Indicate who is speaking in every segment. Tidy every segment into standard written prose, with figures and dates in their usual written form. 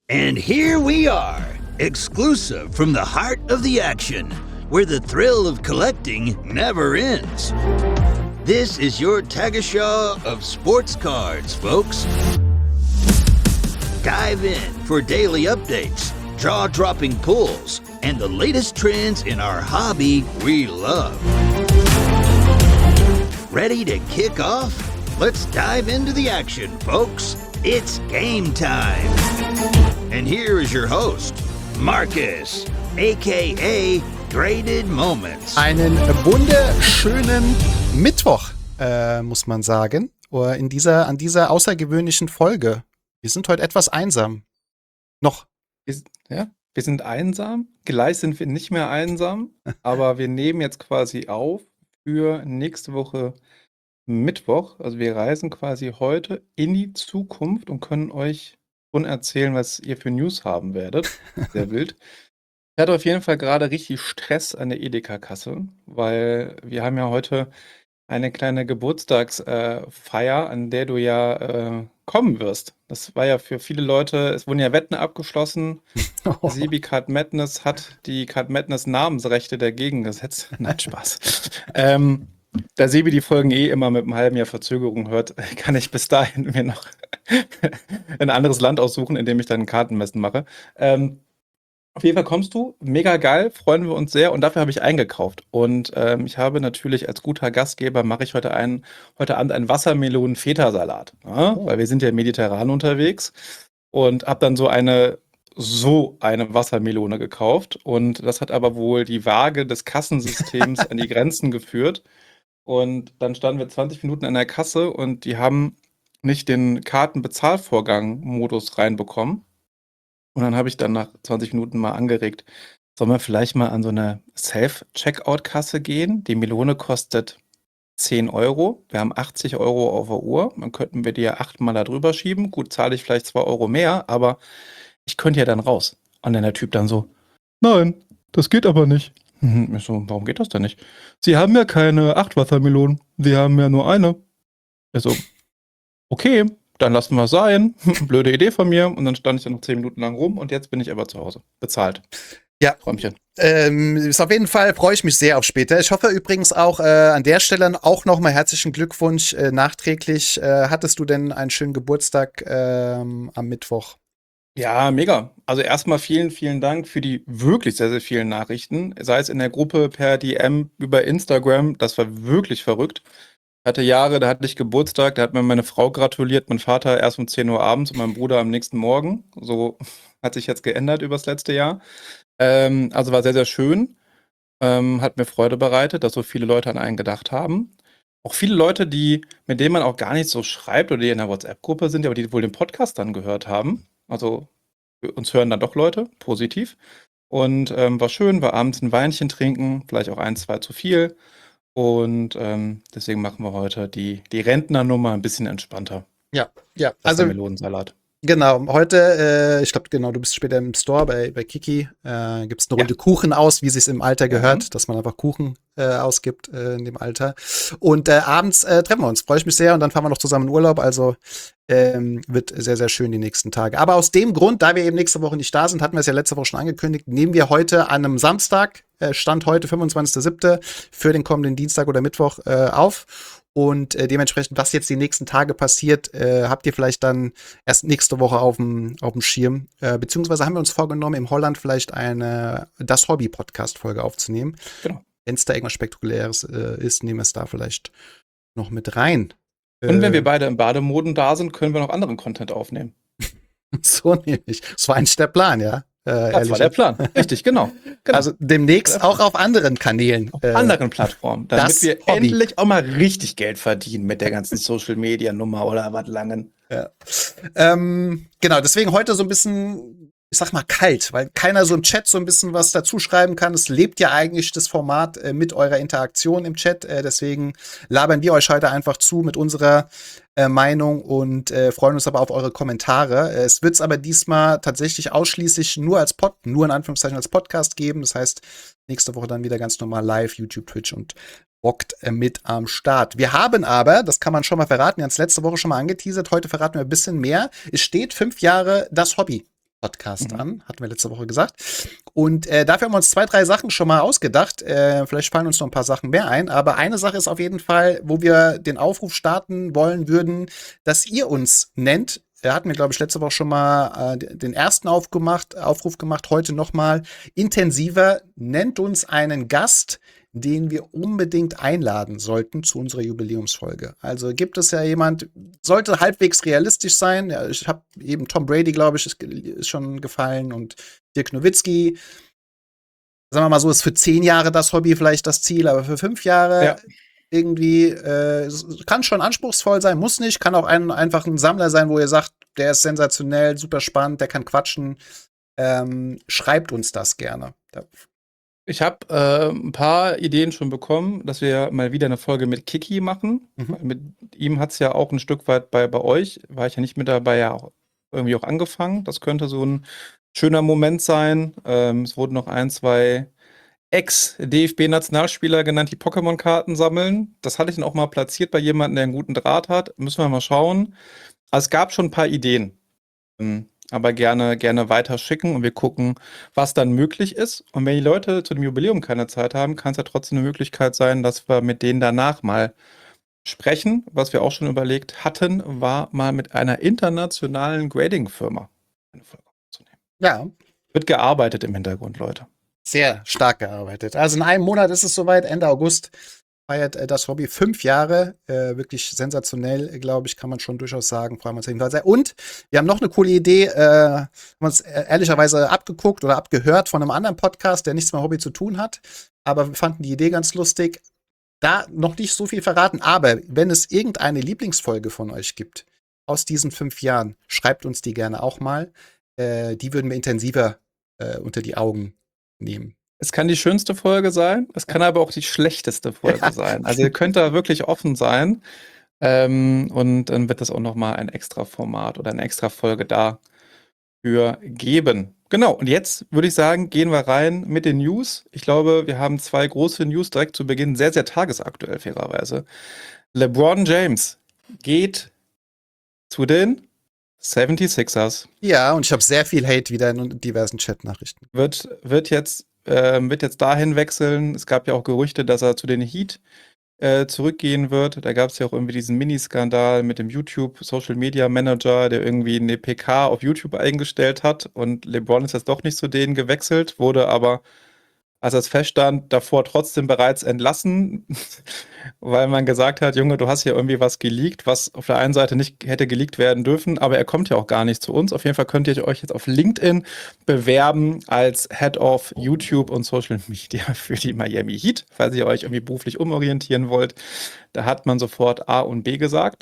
Speaker 1: And here we are, exclusive from the heart of the action, where the thrill of collecting never ends. This is your Tagesschau of sports cards, folks. Dive in for daily updates, jaw-dropping pulls, and the latest trends in our hobby we love. Ready to kick off? Let's dive into the action, folks. It's game time. And here is your host, Marcus, aka Graded Moments.
Speaker 2: Einen wunderschönen Mittwoch, muss man sagen, an dieser außergewöhnlichen Folge. Wir sind heute etwas einsam. Noch.
Speaker 3: Wir sind einsam. Gleich sind wir nicht mehr einsam, aber wir nehmen jetzt quasi auf für nächste Woche Mittwoch. Also wir reisen quasi heute in die Zukunft und können euch schon erzählen, was ihr für News haben werdet. Sehr wild. Ich hatte auf jeden Fall gerade richtig Stress an der Edeka-Kasse, weil wir haben ja heute eine kleine Geburtstagsfeier, an der du ja kommen wirst. Das war ja für viele Leute, es wurden ja Wetten abgeschlossen. Sebi Card Madness hat die Card Madness Namensrechte dagegen gesetzt. Nein, Spaß. Da Sebi die Folgen immer mit einem halben Jahr Verzögerung hört, kann ich bis dahin mir noch ein anderes Land aussuchen, in dem ich dann Kartenmessen mache. Auf jeden Fall kommst du, mega geil, freuen wir uns sehr und dafür habe ich eingekauft. Und ich habe natürlich als guter Gastgeber, mache ich heute Abend einen Wassermelonen-Feta-Salat, ja? Weil wir sind ja mediterran unterwegs und habe dann so eine Wassermelone gekauft und das hat aber wohl die Waage des Kassensystems an die Grenzen geführt. Und dann standen wir 20 Minuten an der Kasse und die haben nicht den Kartenbezahlvorgang-Modus reinbekommen. Und dann habe ich dann nach 20 Minuten mal angeregt, sollen wir vielleicht mal an so eine Self-Checkout-Kasse gehen? Die Melone kostet 10 Euro. Wir haben 80 Euro auf der Uhr. Dann könnten wir die ja 8-mal da drüber schieben. Gut, zahle ich vielleicht 2 Euro mehr, aber ich könnte ja dann raus. Und dann der Typ dann so, nein, das geht aber nicht. Ich so, warum geht das denn nicht? Sie haben ja keine 8 Wassermelonen. Sie haben ja nur eine. Ich so, okay, dann lassen wir es sein. Blöde Idee von mir. Und dann stand ich dann noch 10 Minuten lang rum und jetzt bin ich aber zu Hause. Bezahlt.
Speaker 2: Ja,
Speaker 3: Träumchen.
Speaker 2: Ist auf jeden Fall, freue ich mich sehr auf später. Ich hoffe übrigens auch an der Stelle auch nochmal herzlichen Glückwunsch nachträglich. Hattest du denn einen schönen Geburtstag am Mittwoch?
Speaker 3: Ja, mega. Also erstmal vielen, vielen Dank für die wirklich sehr, sehr vielen Nachrichten. Sei es in der Gruppe, per DM, über Instagram. Das war wirklich verrückt. Ich hatte Jahre, da hatte ich Geburtstag, da hat mir meine Frau gratuliert, mein Vater erst um 10 Uhr abends und mein Bruder am nächsten Morgen. So hat sich jetzt geändert übers letzte Jahr. Also war sehr, sehr schön. Hat mir Freude bereitet, dass so viele Leute an einen gedacht haben. Auch viele Leute, mit denen man auch gar nicht so schreibt oder die in der WhatsApp-Gruppe sind, aber die wohl den Podcast dann gehört haben. Also uns hören dann doch Leute, positiv. Und war schön, war abends ein Weinchen trinken, vielleicht auch 1, 2 zu viel. Und deswegen machen wir heute die Rentnernummer ein bisschen entspannter.
Speaker 2: Ja.
Speaker 3: Also Melonensalat.
Speaker 2: Genau, heute, ich glaube, du bist später im Store bei Kiki, gibt es eine Runde Kuchen aus, wie es im Alter gehört, dass man einfach Kuchen ausgibt in dem Alter. Und abends treffen wir uns, freue ich mich sehr und dann fahren wir noch zusammen in Urlaub, also wird sehr, sehr schön die nächsten Tage. Aber aus dem Grund, da wir eben nächste Woche nicht da sind, hatten wir es ja letzte Woche schon angekündigt, nehmen wir heute an einem Samstag, Stand heute 25.07. für den kommenden Dienstag oder Mittwoch auf. Und dementsprechend, was jetzt die nächsten Tage passiert, habt ihr vielleicht dann erst nächste Woche auf dem Schirm. Beziehungsweise haben wir uns vorgenommen, im Holland vielleicht eine Das Hobby-Podcast-Folge aufzunehmen.
Speaker 3: Genau.
Speaker 2: Wenn es da irgendwas Spektakuläres ist, nehmen wir es da vielleicht noch mit rein.
Speaker 3: Und wenn wir beide im Bademoden da sind, können wir noch anderen Content aufnehmen.
Speaker 2: So nämlich. Das war eigentlich der Plan, ja.
Speaker 3: Das war der Plan. Richtig, genau.
Speaker 2: Also demnächst auch auf anderen Kanälen.
Speaker 3: Auf anderen Plattformen. Damit wir
Speaker 2: Hobby.
Speaker 3: endlich auch mal richtig Geld verdienen mit der ganzen Social-Media-Nummer oder was langen.
Speaker 2: Ja. Genau, deswegen heute so ein bisschen, ich sag mal, kalt, weil keiner so im Chat so ein bisschen was dazu schreiben kann. Es lebt ja eigentlich das Format mit eurer Interaktion im Chat. Deswegen labern wir euch heute einfach zu mit unserer Meinung und freuen uns aber auf eure Kommentare. Es wird es aber diesmal tatsächlich ausschließlich nur in Anführungszeichen als Podcast geben. Das heißt, nächste Woche dann wieder ganz normal live, YouTube, Twitch und rockt mit am Start. Wir haben aber, das kann man schon mal verraten, wir haben es letzte Woche schon mal angeteasert, heute verraten wir ein bisschen mehr. Es steht 5 Jahre Das Hobby. Podcast an, hatten wir letzte Woche gesagt. Und dafür haben wir uns 2, 3 Sachen schon mal ausgedacht. Vielleicht fallen uns noch ein paar Sachen mehr ein. Aber eine Sache ist auf jeden Fall, wo wir den Aufruf starten wollen würden, dass ihr uns nennt. Hatten wir, glaube ich, letzte Woche schon mal den ersten Aufruf gemacht, heute nochmal intensiver. Nennt uns einen Gast, den wir unbedingt einladen sollten zu unserer Jubiläumsfolge. Also gibt es ja jemand, sollte halbwegs realistisch sein. Ja, ich habe eben Tom Brady, glaube ich, ist schon gefallen und Dirk Nowitzki. Sagen wir mal so, ist für 10 Jahre das Hobby vielleicht das Ziel, aber für 5 Jahre irgendwie kann schon anspruchsvoll sein, muss nicht, kann auch einfach ein Sammler sein, wo ihr sagt, der ist sensationell, super spannend, der kann quatschen. Schreibt uns das gerne.
Speaker 3: Ich habe ein paar Ideen schon bekommen, dass wir mal wieder eine Folge mit Kiki machen. Mit ihm hat es ja auch ein Stück weit bei euch, war ich ja nicht mit dabei, ja auch irgendwie auch angefangen. Das könnte so ein schöner Moment sein. Es wurden noch 1, 2 Ex-DFB-Nationalspieler genannt, die Pokémon-Karten sammeln. Das hatte ich dann auch mal platziert bei jemandem, der einen guten Draht hat. Müssen wir mal schauen. Also es gab schon ein paar Ideen. Aber gerne weiter schicken und wir gucken, was dann möglich ist. Und wenn die Leute zu dem Jubiläum keine Zeit haben, kann es ja trotzdem eine Möglichkeit sein, dass wir mit denen danach mal sprechen. Was wir auch schon überlegt hatten, war mal mit einer internationalen Grading-Firma eine Folge aufzunehmen.
Speaker 2: Ja.
Speaker 3: Wird gearbeitet im Hintergrund, Leute.
Speaker 2: Sehr stark gearbeitet. Also in einem Monat ist es soweit, Ende August feiert das Hobby 5 Jahre. Wirklich sensationell, glaube ich, kann man schon durchaus sagen. Freuen wir uns jedenfalls sehr. Und wir haben noch eine coole Idee, haben uns ehrlicherweise abgeguckt oder abgehört von einem anderen Podcast, der nichts mit Hobby zu tun hat. Aber wir fanden die Idee ganz lustig. Da noch nicht so viel verraten, aber wenn es irgendeine Lieblingsfolge von euch gibt aus diesen 5 Jahren, schreibt uns die gerne auch mal. Die würden wir intensiver unter die Augen nehmen.
Speaker 3: Es kann die schönste Folge sein, es kann aber auch die schlechteste Folge sein. Also ihr könnt da wirklich offen sein. Und dann wird es auch nochmal ein extra Format oder eine extra Folge dafür geben. Genau, und jetzt würde ich sagen, gehen wir rein mit den News. Ich glaube, wir haben 2 große News direkt zu Beginn, sehr, sehr tagesaktuell, fairerweise. LeBron James geht zu den 76ers.
Speaker 2: Ja, und ich habe sehr viel Hate wieder in diversen Chat-Nachrichten.
Speaker 3: Wird jetzt dahin wechseln. Es gab ja auch Gerüchte, dass er zu den Heat zurückgehen wird. Da gab es ja auch irgendwie diesen Mini-Skandal mit dem YouTube Social Media Manager, der irgendwie eine PK auf YouTube eingestellt hat und LeBron ist jetzt doch nicht zu denen gewechselt, wurde aber, als es feststand, davor trotzdem bereits entlassen, weil man gesagt hat, Junge, du hast hier irgendwie was geleakt, was auf der einen Seite nicht hätte geleakt werden dürfen, aber er kommt ja auch gar nicht zu uns. Auf jeden Fall könnt ihr euch jetzt auf LinkedIn bewerben als Head of YouTube und Social Media für die Miami Heat, falls ihr euch irgendwie beruflich umorientieren wollt. Da hat man sofort A und B gesagt.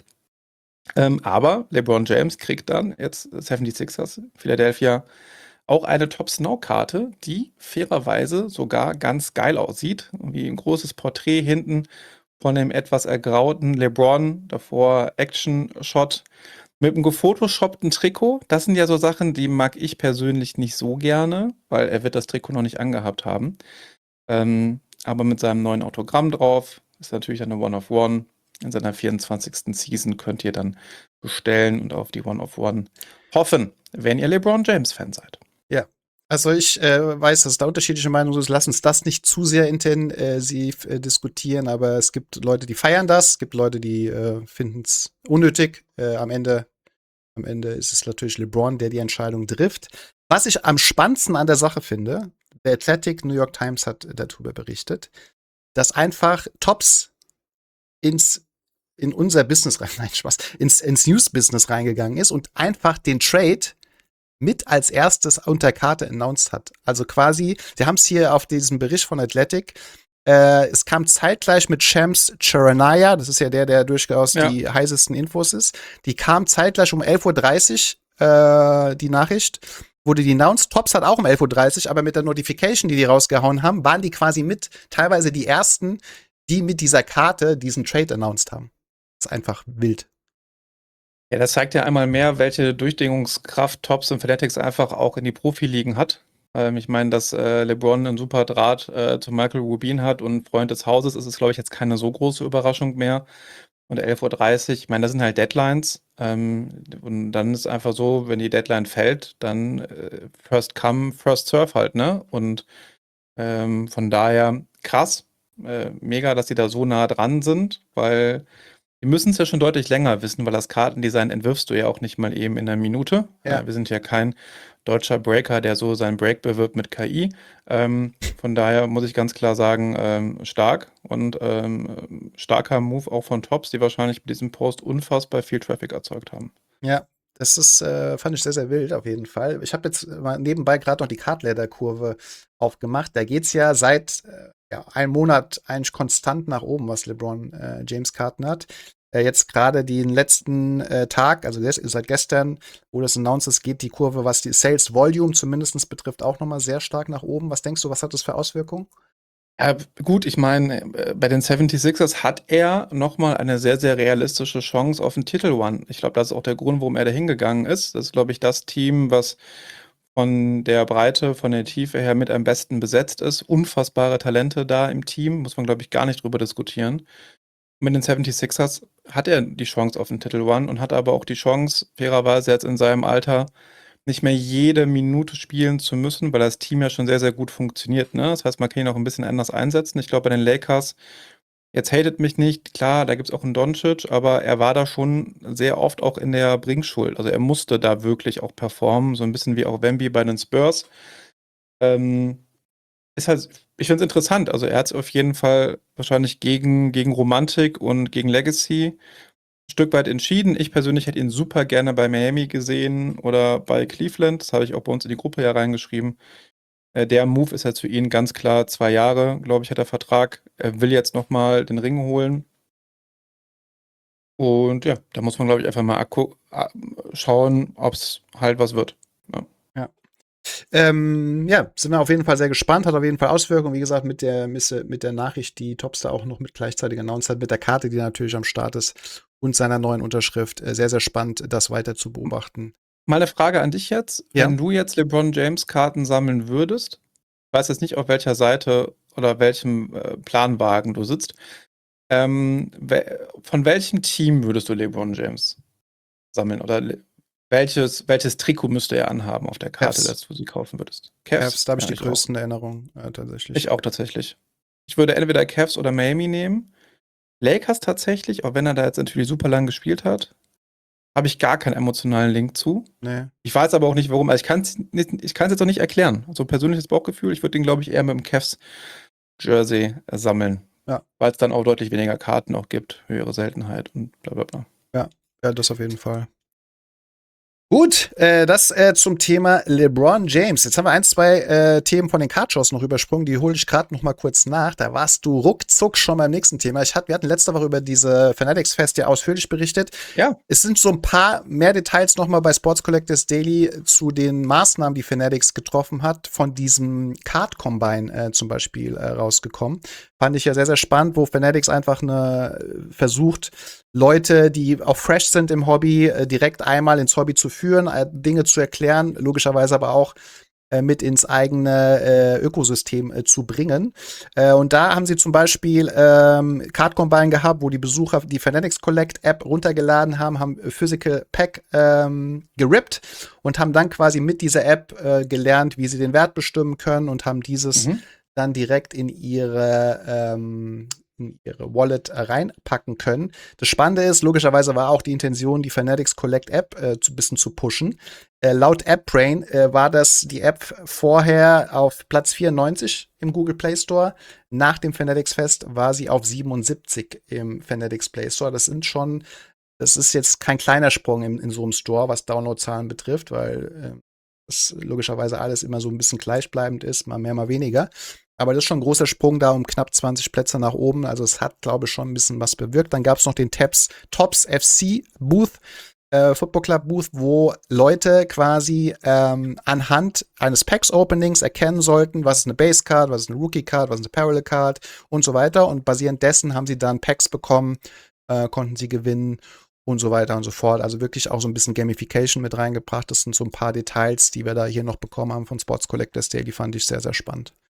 Speaker 3: Aber LeBron James kriegt dann jetzt 76ers, Philadelphia, auch eine Top-Snow-Karte, die fairerweise sogar ganz geil aussieht. Wie ein großes Porträt hinten von dem etwas ergrauten LeBron, davor Action-Shot mit einem gefotoshoppten Trikot. Das sind ja so Sachen, die mag ich persönlich nicht so gerne, weil er wird das Trikot noch nicht angehabt haben. Aber mit seinem neuen Autogramm drauf, ist natürlich eine One-of-One. In seiner 24. Season könnt ihr dann bestellen und auf die One-of-One hoffen, wenn ihr LeBron James-Fan seid.
Speaker 2: Ja, also ich weiß, dass da unterschiedliche Meinungen sind. Lass uns das nicht zu sehr intensiv diskutieren, aber es gibt Leute, die feiern das, es gibt Leute, die finden es unnötig. Am Ende ist es natürlich LeBron, der die Entscheidung trifft. Was ich am spannendsten an der Sache finde, der Athletic, New York Times hat darüber berichtet, dass einfach Tops in unser Business rein, nein, Spaß, ins News-Business reingegangen ist und einfach den Trade mit als erstes unter Karte announced hat. Also quasi, sie haben es hier auf diesem Bericht von Athletic, es kam zeitgleich mit Shams Charania, das ist ja der durchaus die heißesten Infos ist, die kam zeitgleich um 11:30 Uhr, die Nachricht, wurde die announced. Tops hat auch um 11:30 Uhr, aber mit der Notification, die rausgehauen haben, waren die quasi mit, teilweise die ersten, die mit dieser Karte diesen Trade announced haben. Das ist einfach wild.
Speaker 3: Ja, das zeigt ja einmal mehr, welche Durchdringungskraft Tops und Fanatics einfach auch in die Profiligen hat. Ich meine, dass LeBron einen super Draht zu Michael Rubin hat und Freund des Hauses, ist es, glaube ich, jetzt keine so große Überraschung mehr. und 11:30 Uhr. Ich meine, das sind halt Deadlines. Und dann ist einfach so, wenn die Deadline fällt, dann first come, first serve halt, ne? Und von daher krass, mega, dass die da so nah dran sind, weil die müssen es ja schon deutlich länger wissen, weil das Kartendesign entwirfst du ja auch nicht mal eben in einer Minute.
Speaker 2: Ja.
Speaker 3: Wir sind ja kein deutscher Breaker, der so seinen Break bewirbt mit KI. Von daher muss ich ganz klar sagen, stark und starker Move auch von Tops, die wahrscheinlich mit diesem Post unfassbar viel Traffic erzeugt haben.
Speaker 2: Ja, das ist, fand ich sehr, sehr wild auf jeden Fall. Ich habe jetzt mal nebenbei gerade noch die Card-Ladder-Kurve aufgemacht. Da geht's ja seit einem Monat eigentlich konstant nach oben, was LeBron James Karten hat. Jetzt gerade den letzten Tag, also seit gestern, wo das announced ist, geht die Kurve, was die Sales Volume zumindest betrifft, auch noch mal sehr stark nach oben. Was denkst du, was hat das für Auswirkungen?
Speaker 3: Ja, gut, ich meine, bei den 76ers hat er nochmal eine sehr, sehr realistische Chance auf den Titel One. Ich glaube, das ist auch der Grund, warum er da hingegangen ist. Das ist, glaube ich, das Team, was von der Breite, von der Tiefe her mit am besten besetzt ist. Unfassbare Talente da im Team, muss man, glaube ich, gar nicht drüber diskutieren. Mit den 76ers hat er die Chance auf den Titel One und hat aber auch die Chance, fairerweise jetzt in seinem Alter, nicht mehr jede Minute spielen zu müssen, weil das Team ja schon sehr, sehr gut funktioniert. Ne? Das heißt, man kann ihn auch ein bisschen anders einsetzen. Ich glaube, bei den Lakers, jetzt hatet mich nicht, klar, da gibt es auch einen Doncic, aber er war da schon sehr oft auch in der Bringschuld. Also er musste da wirklich auch performen, so ein bisschen wie auch Wemby bei den Spurs. Ist halt, ich finde es interessant. Also er hat es auf jeden Fall wahrscheinlich gegen Romantik und gegen Legacy ein Stück weit entschieden. Ich persönlich hätte ihn super gerne bei Miami gesehen oder bei Cleveland. Das habe ich auch bei uns in die Gruppe ja reingeschrieben. Der Move ist jetzt für ihn ganz klar 2 Jahre, glaube ich, hat er Vertrag. Er will jetzt nochmal den Ring holen. Und ja, da muss man, glaube ich, einfach mal schauen, ob es halt was wird. Ja.
Speaker 2: Ja, sind wir auf jeden Fall sehr gespannt, hat auf jeden Fall Auswirkungen. Wie gesagt, mit der Nachricht, die Topstar auch noch mit gleichzeitig announced hat, mit der Karte, die natürlich am Start ist und seiner neuen Unterschrift. Sehr, sehr spannend, das weiter zu beobachten.
Speaker 3: Mal eine Frage an dich jetzt.
Speaker 2: Ja.
Speaker 3: Wenn du jetzt LeBron James Karten sammeln würdest, ich weiß jetzt nicht, auf welcher Seite oder welchem Planwagen du sitzt, von welchem Team würdest du LeBron James sammeln? Oder welches Trikot müsste er anhaben auf der Karte,
Speaker 2: Cavs.
Speaker 3: dass du sie kaufen würdest?
Speaker 2: Cavs, da habe ich
Speaker 3: Ja,
Speaker 2: die größten Erinnerungen tatsächlich.
Speaker 3: Ich auch tatsächlich. Ich würde entweder Cavs oder Miami nehmen. Lakers tatsächlich, auch wenn er da jetzt natürlich super lang gespielt hat, habe ich gar keinen emotionalen Link zu.
Speaker 2: Nee.
Speaker 3: Ich weiß aber auch nicht, warum. Also ich kann es jetzt auch nicht erklären. So ein persönliches Bauchgefühl. Ich würde den, glaube ich, eher mit dem Cavs-Jersey sammeln.
Speaker 2: Ja.
Speaker 3: Weil es dann auch deutlich weniger Karten auch gibt, höhere Seltenheit und bla bla bla.
Speaker 2: Ja, das auf jeden Fall. Gut, das zum Thema LeBron James. Jetzt haben wir 1, 2 Themen von den Cardshows noch übersprungen. Die hole ich gerade noch mal kurz nach. Da warst du ruckzuck schon beim nächsten Thema. Wir hatten letzte Woche über diese Fanatics Fest ja ausführlich berichtet.
Speaker 3: Ja.
Speaker 2: Es sind so ein paar mehr Details noch mal bei Sports Collectors Daily zu den Maßnahmen, die Fanatics getroffen hat, von diesem Card Combine zum Beispiel rausgekommen. Fand ich ja sehr, sehr spannend, wo Fanatics einfach versucht, Leute, die auch fresh sind im Hobby, direkt einmal ins Hobby zu führen, Dinge zu erklären, logischerweise aber auch mit ins eigene Ökosystem zu bringen. Und da haben sie zum Beispiel Card Combine gehabt, wo die Besucher die Fanatics Collect App runtergeladen haben Physical Pack gerippt und haben dann quasi mit dieser App gelernt, wie sie den Wert bestimmen können und haben dieses dann direkt in ihre Wallet reinpacken können. Das Spannende ist, logischerweise war auch die Intention, die Fanatics Collect App ein bisschen zu pushen. Laut AppBrain war die App vorher auf Platz 94 im Google Play Store. Nach dem Fanatics Fest war sie auf 77 im Fanatics Play Store. Das ist jetzt kein kleiner Sprung in so einem Store, was Downloadzahlen betrifft, weil das logischerweise alles immer so ein bisschen gleichbleibend ist, mal mehr, mal weniger. Aber das ist schon ein großer Sprung da um knapp 20 Plätze nach oben. Also es hat, glaube ich, schon ein bisschen was bewirkt. Dann gab es noch den Tops FC Booth, Football Club Booth, wo Leute quasi anhand eines Packs-Openings erkennen sollten, was ist eine Base-Card, was ist eine Rookie-Card, was ist eine Parallel-Card und so weiter. Und basierend dessen haben sie dann Packs bekommen, konnten sie gewinnen und so weiter und so fort. Also wirklich auch so ein bisschen Gamification mit reingebracht. Das sind so ein paar Details, die wir da hier noch bekommen haben von Sports Collectors Daily, fand ich sehr, sehr spannend.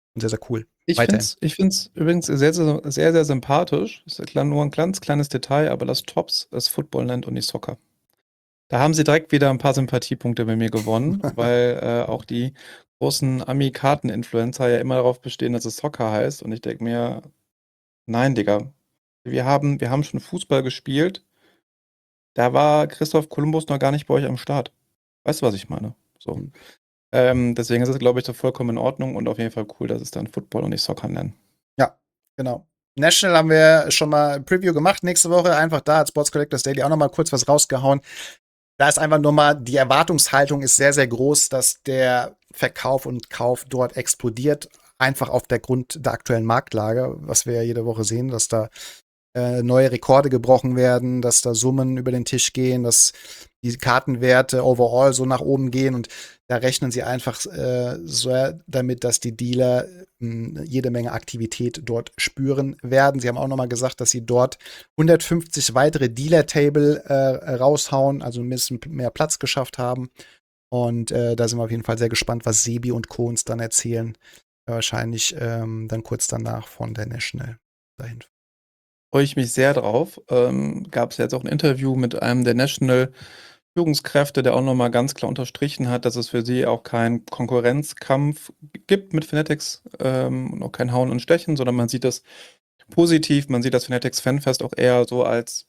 Speaker 2: Und sehr, sehr cool.
Speaker 3: Ich
Speaker 2: Weiterhin.
Speaker 3: finde es übrigens sehr, sehr, sehr, sehr sympathisch. Das ist nur ein ganz kleines Detail, aber das Tops ist Footballland und nicht Soccer. Da haben sie direkt wieder ein paar Sympathiepunkte bei mir gewonnen, weil auch die großen Ami-Karten-Influencer ja immer darauf bestehen, dass es Soccer heißt. Und ich denke mir, nein, Digga, wir haben schon Fußball gespielt. Da war Christoph Kolumbus noch gar nicht bei euch am Start. Weißt du, was ich meine? So. Deswegen ist es, glaube ich, so vollkommen in Ordnung und auf jeden Fall cool, dass es dann Football und nicht Soccer nennen.
Speaker 2: Ja, genau. National haben wir schon mal ein Preview gemacht. Nächste Woche einfach da hat Sports Collectors Daily auch noch mal kurz was rausgehauen. Da ist einfach nur mal, die Erwartungshaltung ist sehr, sehr groß, dass der Verkauf und Kauf dort explodiert. Einfach auf der Grund der aktuellen Marktlage, was wir ja jede Woche sehen, dass da neue Rekorde gebrochen werden, dass da Summen über den Tisch gehen, dass die Kartenwerte overall so nach oben gehen und da rechnen sie einfach so damit, dass die Dealer jede Menge Aktivität dort spüren werden. Sie haben auch noch mal gesagt, dass sie dort 150 weitere Dealer-Table raushauen, also ein bisschen mehr Platz geschafft haben. Und da sind wir auf jeden Fall sehr gespannt, was Sebi und Co. uns dann erzählen. Wahrscheinlich dann kurz danach von der National dahin.
Speaker 3: Freue ich mich sehr drauf. Gab es jetzt auch ein Interview mit einem der National-Führungskräfte, der auch nochmal ganz klar unterstrichen hat, dass es für sie auch keinen Konkurrenzkampf gibt mit Fanatics und auch kein Hauen und Stechen, sondern man sieht das positiv. Man sieht das Fanatics Fanfest auch eher so als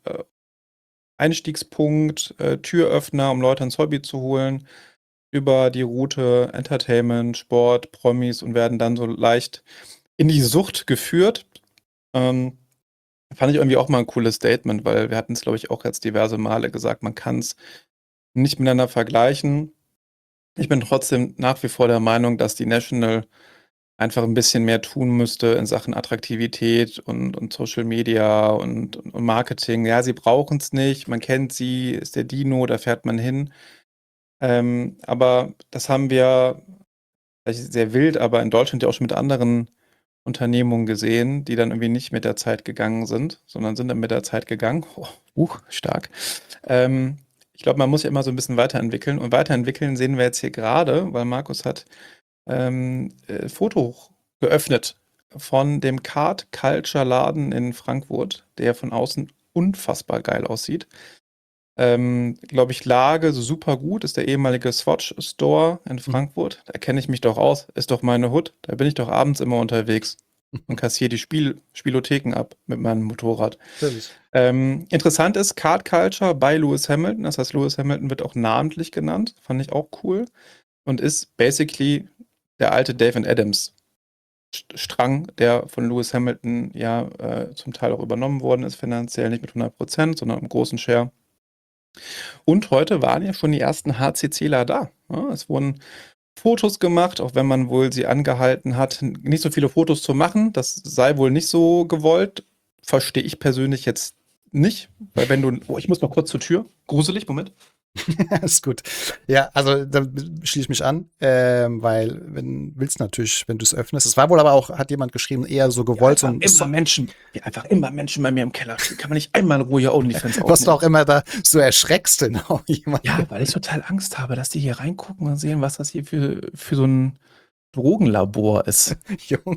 Speaker 3: Einstiegspunkt, Türöffner, um Leute ins Hobby zu holen, über die Route Entertainment, Sport, Promis und werden dann so leicht in die Sucht geführt. Fand ich irgendwie auch mal ein cooles Statement, weil wir hatten es, glaube ich, auch jetzt diverse Male gesagt, man kann es nicht miteinander vergleichen. Ich bin trotzdem nach wie vor der Meinung, dass die National einfach ein bisschen mehr tun müsste in Sachen Attraktivität und Social Media und Marketing. Ja, sie brauchen es nicht, man kennt sie, ist der Dino, da fährt man hin. Aber das haben wir, vielleicht sehr wild, aber in Deutschland ja auch schon mit anderen Unternehmungen gesehen, die dann irgendwie nicht mit der Zeit gegangen sind, sondern sind dann mit der Zeit gegangen. Stark. Ich glaube, man muss ja immer so ein bisschen weiterentwickeln. Und weiterentwickeln sehen wir jetzt hier gerade, weil Markus hat Foto geöffnet von dem Card Culture Laden in Frankfurt, der von außen unfassbar geil aussieht. Glaube ich, Lage super gut, ist der ehemalige Swatch Store in Frankfurt. Da kenne ich mich doch aus, ist doch meine Hood. Da bin ich doch abends immer unterwegs und kassiere die Spielotheken ab mit meinem Motorrad. Interessant ist Card Culture bei Lewis Hamilton. Das heißt, Lewis Hamilton wird auch namentlich genannt. Fand ich auch cool. Und ist basically der alte Dave Adams Strang, der von Lewis Hamilton ja zum Teil auch übernommen worden ist, finanziell nicht mit 100%, sondern im großen Share. Und heute waren ja schon die ersten HCCler da. Ja, es wurden Fotos gemacht, auch wenn man wohl sie angehalten hat, nicht so viele Fotos zu machen. Das sei wohl nicht so gewollt. Verstehe ich persönlich jetzt nicht. Weil wenn du. Oh, ich muss mal kurz zur Tür. Gruselig, Moment.
Speaker 2: Ist gut. Ja, also da schließe ich mich an, weil willst natürlich, wenn du es öffnest. Es war wohl aber auch, hat jemand geschrieben, eher so gewollt.
Speaker 3: Ja, einfach immer Menschen bei mir im Keller. Kann man nicht einmal in Ruhe hier OnlyFans aufnehmen.
Speaker 2: Was du auch immer da so erschreckst, genau.
Speaker 3: Ja, weil ich total Angst habe, dass die hier reingucken und sehen, was das hier für so ein Drogenlabor ist.
Speaker 2: Junge.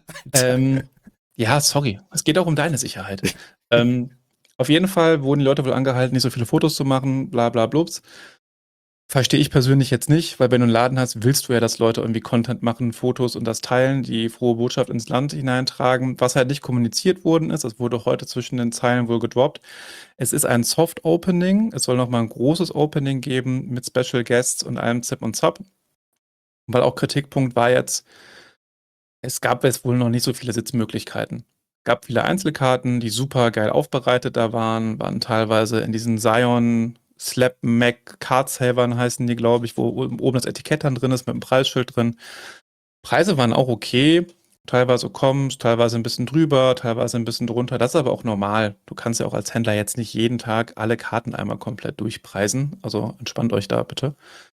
Speaker 3: Ja, sorry. Es geht auch um deine Sicherheit. Auf jeden Fall wurden die Leute wohl angehalten, nicht so viele Fotos zu machen, bla bla blups. Verstehe ich persönlich jetzt nicht, weil wenn du einen Laden hast, willst du ja, dass Leute irgendwie Content machen, Fotos und das teilen, die frohe Botschaft ins Land hineintragen. Was halt nicht kommuniziert worden ist, das wurde heute zwischen den Zeilen wohl gedroppt. Es ist ein Soft-Opening. Es soll nochmal ein großes Opening geben mit Special Guests und allem Zip und Zap. Weil auch Kritikpunkt war jetzt, es gab jetzt wohl noch nicht so viele Sitzmöglichkeiten. Es gab viele Einzelkarten, die super geil aufbereitet da waren teilweise in diesen Zion Slap Mac Card-Savern heißen die, glaube ich, wo oben das Etikett dann drin ist mit dem Preisschild drin. Preise waren auch okay, teilweise kommst, teilweise ein bisschen drüber, teilweise ein bisschen drunter. Das ist aber auch normal. Du kannst ja auch als Händler jetzt nicht jeden Tag alle Karten einmal komplett durchpreisen. Also entspannt euch da bitte.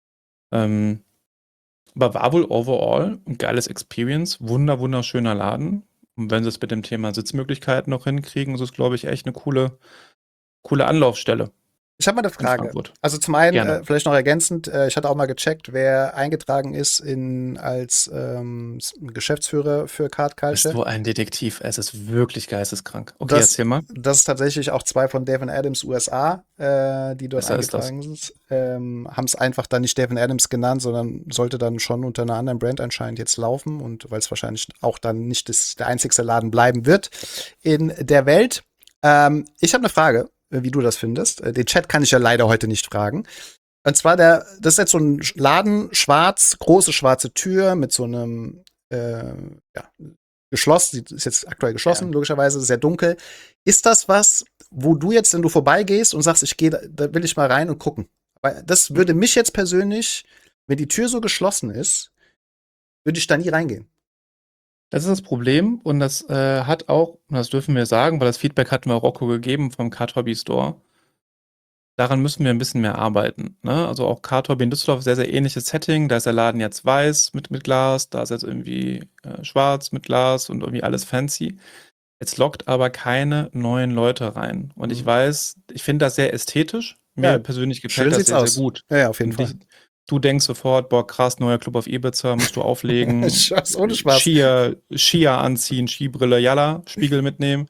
Speaker 3: Aber war wohl overall ein geiles Experience. Wunderschöner Laden. Und wenn sie es mit dem Thema Sitzmöglichkeiten noch hinkriegen, ist es, glaube ich, echt eine coole Anlaufstelle.
Speaker 2: Ich habe mal eine
Speaker 3: in
Speaker 2: Frage.
Speaker 3: Frankfurt.
Speaker 2: Also zum einen,
Speaker 3: Gerne.
Speaker 2: vielleicht noch ergänzend, ich hatte auch mal gecheckt, wer eingetragen ist als Geschäftsführer für Card
Speaker 3: Bist
Speaker 2: Culture.
Speaker 3: du ein Detektiv? Es ist wirklich geisteskrank. Okay,
Speaker 2: Das,
Speaker 3: erzähl mal.
Speaker 2: das ist tatsächlich auch zwei von Devin Adams USA, die dort
Speaker 3: Besser ist das.
Speaker 2: eingetragen sind. Haben es einfach dann nicht Devin Adams genannt, sondern sollte dann schon unter einer anderen Brand anscheinend jetzt laufen. Und weil es wahrscheinlich auch dann nicht der einzigste Laden bleiben wird in der Welt. Ich habe eine Frage, wie du das findest. Den Chat kann ich ja leider heute nicht fragen. Und zwar, das ist jetzt so ein Laden, schwarz, große schwarze Tür mit so einem, ja, geschlossen, ist jetzt aktuell geschlossen,
Speaker 3: Ja.
Speaker 2: logischerweise, sehr dunkel. Ist das was, wo du jetzt, wenn du vorbeigehst und sagst, ich gehe, da will ich mal rein und gucken? Weil das würde mich jetzt persönlich, wenn die Tür so geschlossen ist, würde ich da nie reingehen.
Speaker 3: Das ist das Problem und das hat auch, und das dürfen wir sagen, weil das Feedback hatten wir Rocco gegeben vom Card Hobby Store. Daran müssen wir ein bisschen mehr arbeiten. Ne? Also auch Card Hobby in Düsseldorf, sehr, sehr ähnliches Setting. Da ist der Laden jetzt weiß mit Glas, da ist jetzt irgendwie schwarz mit Glas und irgendwie alles fancy. Jetzt lockt aber keine neuen Leute rein. Und ich weiß, ich finde das sehr ästhetisch. Mir
Speaker 2: Ja,
Speaker 3: persönlich gefällt
Speaker 2: schön
Speaker 3: das
Speaker 2: sieht's
Speaker 3: sehr,
Speaker 2: aus.
Speaker 3: sehr gut.
Speaker 2: Ja, auf jeden
Speaker 3: Und
Speaker 2: Fall.
Speaker 3: du denkst sofort, boah, krass, neuer Club auf Ibiza, musst du auflegen.
Speaker 2: Spaß, ohne Spaß.
Speaker 3: Skier anziehen, Skibrille, Jalla, Spiegel mitnehmen.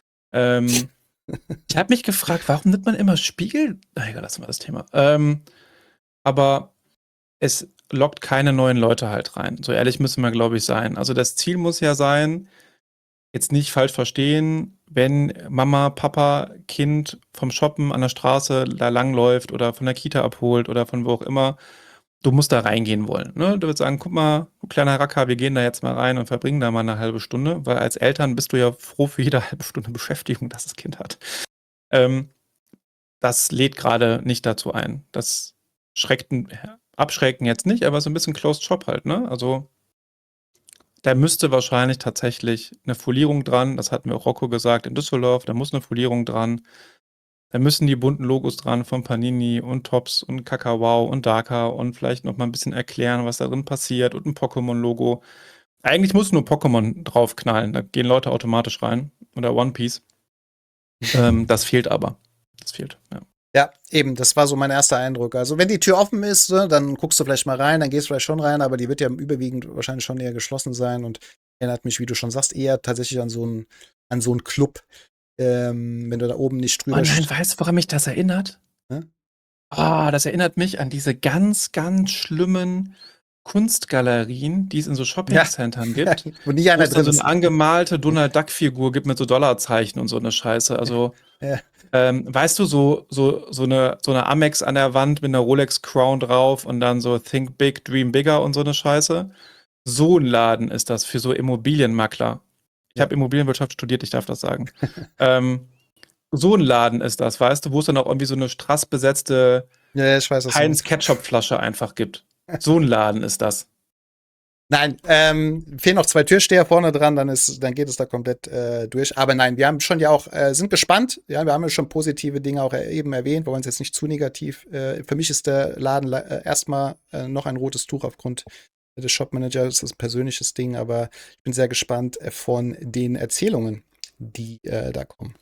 Speaker 3: Ich habe mich gefragt, warum nimmt man immer Spiegel? Na egal, lassen wir das Thema. Aber es lockt keine neuen Leute halt rein. So ehrlich müssen wir, glaube ich, sein. Also das Ziel muss ja sein, jetzt nicht falsch verstehen, wenn Mama, Papa, Kind vom Shoppen an der Straße da langläuft oder von der Kita abholt oder von wo auch immer, du musst da reingehen wollen. Ne? Du würdest sagen, guck mal, du kleiner Racker, wir gehen da jetzt mal rein und verbringen da mal eine halbe Stunde, weil als Eltern bist du ja froh für jede halbe Stunde Beschäftigung, dass das Kind hat. Das lädt gerade nicht dazu ein. Das abschrecken jetzt nicht, aber so ein bisschen Closed Shop halt, ne? Also da müsste wahrscheinlich tatsächlich eine Folierung dran, das hatten wir auch Rocco gesagt in Düsseldorf, da muss eine Folierung dran. Da müssen die bunten Logos dran von Panini und Tops und Kakao und Daka und vielleicht noch mal ein bisschen erklären, was da drin passiert und ein Pokémon-Logo. Eigentlich muss nur Pokémon draufknallen, da gehen Leute automatisch rein. Oder One Piece. Das fehlt aber. Das fehlt, ja.
Speaker 2: Ja, eben, das war so mein erster Eindruck. Also, wenn die Tür offen ist, ne, dann guckst du vielleicht mal rein, dann gehst du vielleicht schon rein, aber die wird ja überwiegend wahrscheinlich schon eher geschlossen sein und erinnert mich, wie du schon sagst, eher tatsächlich an so einen Club, wenn du da oben nicht drüber
Speaker 3: Oh nein, weißt du, woran mich das erinnert?
Speaker 2: Hä?
Speaker 3: Das erinnert mich an diese ganz, ganz schlimmen Kunstgalerien, die es in so Shoppingcentern gibt.
Speaker 2: wo nie
Speaker 3: Wo
Speaker 2: einer
Speaker 3: es dann
Speaker 2: drin
Speaker 3: so
Speaker 2: ist.
Speaker 3: eine angemalte Donald Duck-Figur gibt mit so Dollarzeichen und so eine Scheiße. Also,
Speaker 2: Ja.
Speaker 3: weißt du, so eine Amex an der Wand mit einer Rolex Crown drauf und dann so Think Big, Dream Bigger und so eine Scheiße. So ein Laden ist das für so Immobilienmakler. Ich habe Immobilienwirtschaft studiert, ich darf das sagen. So ein Laden ist das, weißt du, wo es dann auch irgendwie so eine strassbesetzte
Speaker 2: Ja, ich weiß, was du
Speaker 3: Heinz
Speaker 2: meinst.
Speaker 3: Ketchup-Flasche einfach gibt. So ein Laden ist das.
Speaker 2: Nein, fehlen noch 2 Türsteher vorne dran, dann geht es da komplett durch. Aber nein, wir haben schon ja auch, sind gespannt. Ja, wir haben ja schon positive Dinge auch eben erwähnt. Wir wollen es jetzt nicht zu negativ. Für mich ist der Laden erstmal noch ein rotes Tuch aufgrund des Shopmanagers. Das ist ein persönliches Ding, aber ich bin sehr gespannt von den Erzählungen, die da kommen.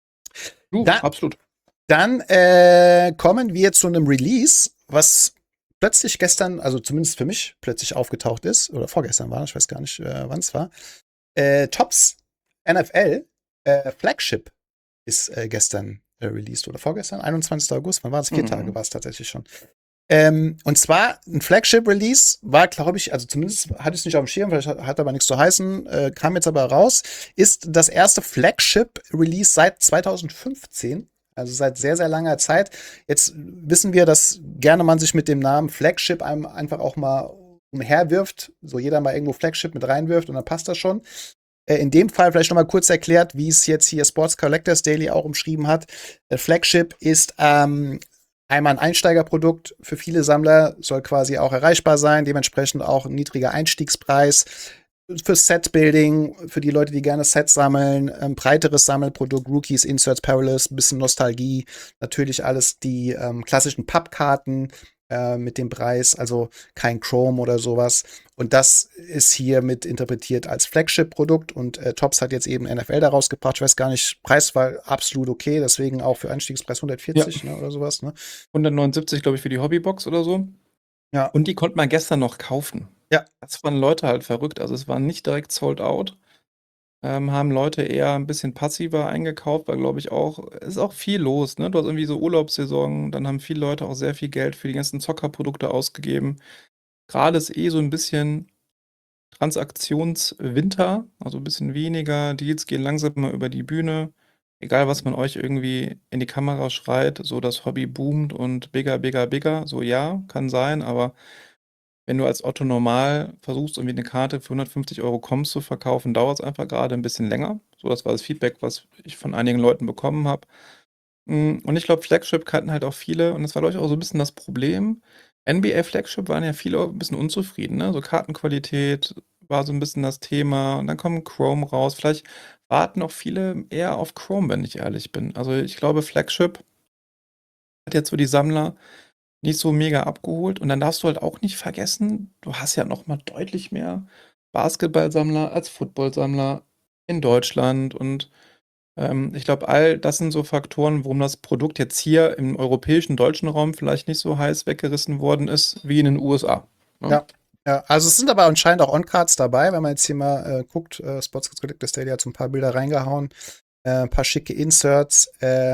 Speaker 3: Absolut.
Speaker 2: Dann kommen wir zu einem Release, was plötzlich gestern, also zumindest für mich, plötzlich aufgetaucht ist, oder vorgestern war, ich weiß gar nicht, wann es war. Tops NFL Flagship ist gestern released, oder vorgestern, 21. August, wann war es? 4 Tage war es tatsächlich schon. Und zwar ein Flagship-Release war, glaube ich, also zumindest hatte ich es nicht auf dem Schirm, vielleicht hat aber nichts zu heißen, kam jetzt aber raus, ist das erste Flagship-Release seit 2015. Also seit sehr, sehr langer Zeit. Jetzt wissen wir, dass gerne man sich mit dem Namen Flagship einem einfach auch mal umherwirft. So jeder mal irgendwo Flagship mit reinwirft und dann passt das schon. In dem Fall vielleicht noch mal kurz erklärt, wie es jetzt hier Sports Collectors Daily auch umschrieben hat. Flagship ist einmal ein Einsteigerprodukt für viele Sammler, soll quasi auch erreichbar sein, dementsprechend auch ein niedriger Einstiegspreis. Für Set-Building, für die Leute, die gerne Sets sammeln, breiteres Sammelprodukt, Rookies, Inserts, Parallels, ein bisschen Nostalgie, natürlich alles die klassischen Pappkarten, mit dem Preis, also kein Chrome oder sowas. Und das ist hier mit interpretiert als Flagship-Produkt und Topps hat jetzt eben NFL daraus gebracht. Ich weiß gar nicht, Preis war absolut okay, deswegen auch für Einstiegspreis 140 ne, oder sowas. Ne?
Speaker 3: 179, glaube ich, für die Hobbybox oder so.
Speaker 2: Ja.
Speaker 3: Und die konnte man gestern noch kaufen.
Speaker 2: Ja.
Speaker 3: Das waren Leute halt verrückt. Also es war nicht direkt sold out. Haben Leute eher ein bisschen passiver eingekauft, weil, glaube ich, auch, ist auch viel los, ne? Du hast irgendwie so Urlaubssaison, dann haben viele Leute auch sehr viel Geld für die ganzen Zockerprodukte ausgegeben. Gerade ist so ein bisschen Transaktionswinter, also ein bisschen weniger Deals gehen langsam mal über die Bühne. Egal, was man euch irgendwie in die Kamera schreit, so das Hobby boomt und bigger, bigger, bigger. So ja, kann sein, aber wenn du als Otto normal versuchst, irgendwie eine Karte für 150 Euro Koms zu verkaufen, dauert es einfach gerade ein bisschen länger. So, das war das Feedback, was ich von einigen Leuten bekommen habe. Und ich glaube, Flagship kannten halt auch viele, und das war, glaube ich, auch so ein bisschen das Problem. NBA Flagship waren ja viele auch ein bisschen unzufrieden, ne? So Kartenqualität war so ein bisschen das Thema. Und dann kommt Chrome raus. Vielleicht warten auch viele eher auf Chrome, wenn ich ehrlich bin. Also ich glaube, Flagship hat jetzt so die Sammler nicht so mega abgeholt. Und dann darfst du halt auch nicht vergessen, du hast ja noch mal deutlich mehr Basketballsammler als Footballsammler in Deutschland. Und ich glaube, all das sind so Faktoren, warum das Produkt jetzt hier im europäischen, deutschen Raum vielleicht nicht so heiß weggerissen worden ist wie in den USA. Ne?
Speaker 2: Ja. Ja, also es sind aber anscheinend auch On-Cards dabei, wenn man jetzt hier mal guckt, Sports Collectors Daily hat so ein paar Bilder reingehauen, ein paar schicke Inserts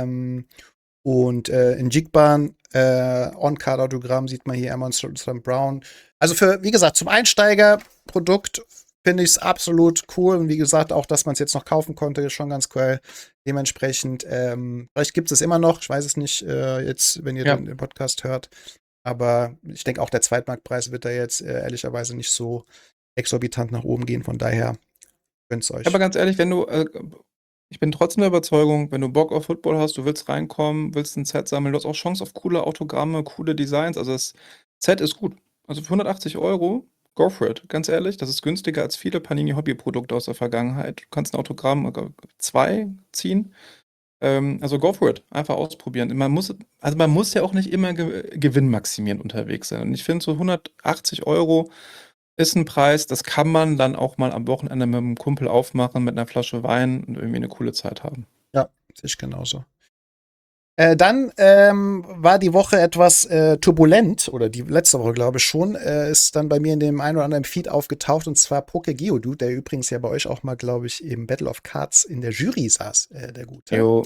Speaker 2: und in Jigban On-Card-Autogramm sieht man hier Amon St. Brown. Also für, wie gesagt, zum Einsteigerprodukt finde ich es absolut cool. Und wie gesagt, auch, dass man es jetzt noch kaufen konnte, ist schon ganz cool. Dementsprechend, vielleicht gibt es immer noch, ich weiß es nicht, jetzt, wenn ihr den Podcast hört. Aber ich denke auch, der Zweitmarktpreis wird da jetzt ehrlicherweise nicht so exorbitant nach oben gehen. Von daher gönnt's euch.
Speaker 3: Aber ganz ehrlich, wenn du, ich bin trotzdem der Überzeugung, wenn du Bock auf Football hast, du willst reinkommen, willst ein Set sammeln, du hast auch Chance auf coole Autogramme, coole Designs. Also das Set ist gut. Also für 180 Euro, go for it. Ganz ehrlich, das ist günstiger als viele Panini-Hobby-Produkte aus der Vergangenheit. Du kannst ein Autogramm 2 ziehen. Also go for it. Einfach ausprobieren. Man muss ja auch nicht immer Gewinn maximieren unterwegs sein. Und ich finde, so 180 Euro ist ein Preis, das kann man dann auch mal am Wochenende mit einem Kumpel aufmachen, mit einer Flasche Wein und irgendwie eine coole Zeit haben.
Speaker 2: Ja, sehe ich genauso. Dann war die Woche etwas turbulent, oder die letzte Woche, glaube ich schon, ist dann bei mir in dem einen oder anderen Feed aufgetaucht, und zwar Poke Geodude, der übrigens ja bei euch auch mal, glaube ich, im Battle of Cards in der Jury saß, der Gute.
Speaker 3: Jo.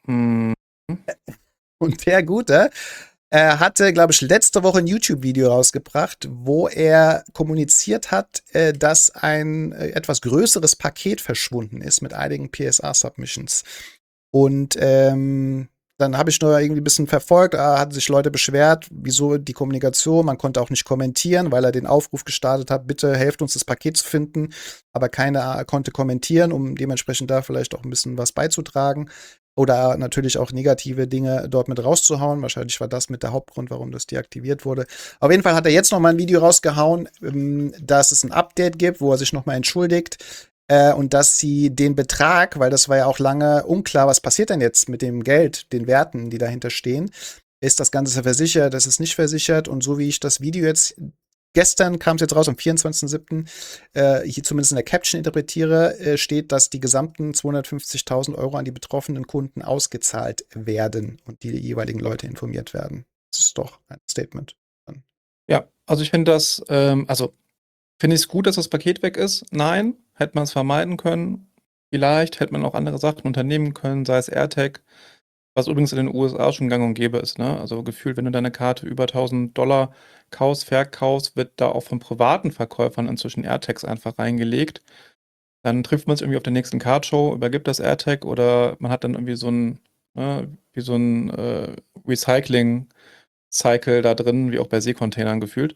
Speaker 2: Und der Gute hatte, glaube ich, letzte Woche ein YouTube-Video rausgebracht, wo er kommuniziert hat, dass ein etwas größeres Paket verschwunden ist mit einigen PSA-Submissions. Und dann habe ich nur irgendwie ein bisschen verfolgt, hatten sich Leute beschwert, wieso die Kommunikation, man konnte auch nicht kommentieren, weil er den Aufruf gestartet hat, bitte helft uns das Paket zu finden, aber keiner konnte kommentieren, um dementsprechend da vielleicht auch ein bisschen was beizutragen oder natürlich auch negative Dinge dort mit rauszuhauen. Wahrscheinlich war das mit der Hauptgrund, warum das deaktiviert wurde. Auf jeden Fall hat er jetzt noch mal ein Video rausgehauen, dass es ein Update gibt, wo er sich noch mal entschuldigt, und dass sie den Betrag, weil das war ja auch lange unklar, was passiert denn jetzt mit dem Geld, den Werten, die dahinter stehen. Ist das Ganze versichert, ist es nicht versichert? Und so wie ich das Video jetzt, gestern kam es jetzt raus, am 24.07., hier zumindest in der Caption interpretiere, steht, dass die gesamten 250.000 Euro an die betroffenen Kunden ausgezahlt werden und die jeweiligen Leute informiert werden. Das ist doch ein Statement.
Speaker 3: Ja, also ich finde das, finde ich es gut, dass das Paket weg ist? Nein. Hätte man es vermeiden können? Vielleicht hätte man auch andere Sachen unternehmen können, sei es AirTag, was übrigens in den USA schon gang und gäbe ist. Ne? Also gefühlt, wenn du deine Karte über $1.000 kaufst, verkaufst, wird da auch von privaten Verkäufern inzwischen AirTags einfach reingelegt. Dann trifft man sich irgendwie auf der nächsten Cardshow, übergibt das AirTag oder man hat dann irgendwie so ein, wie so ein Recycling-Cycle da drin, wie auch bei Seekontainern gefühlt.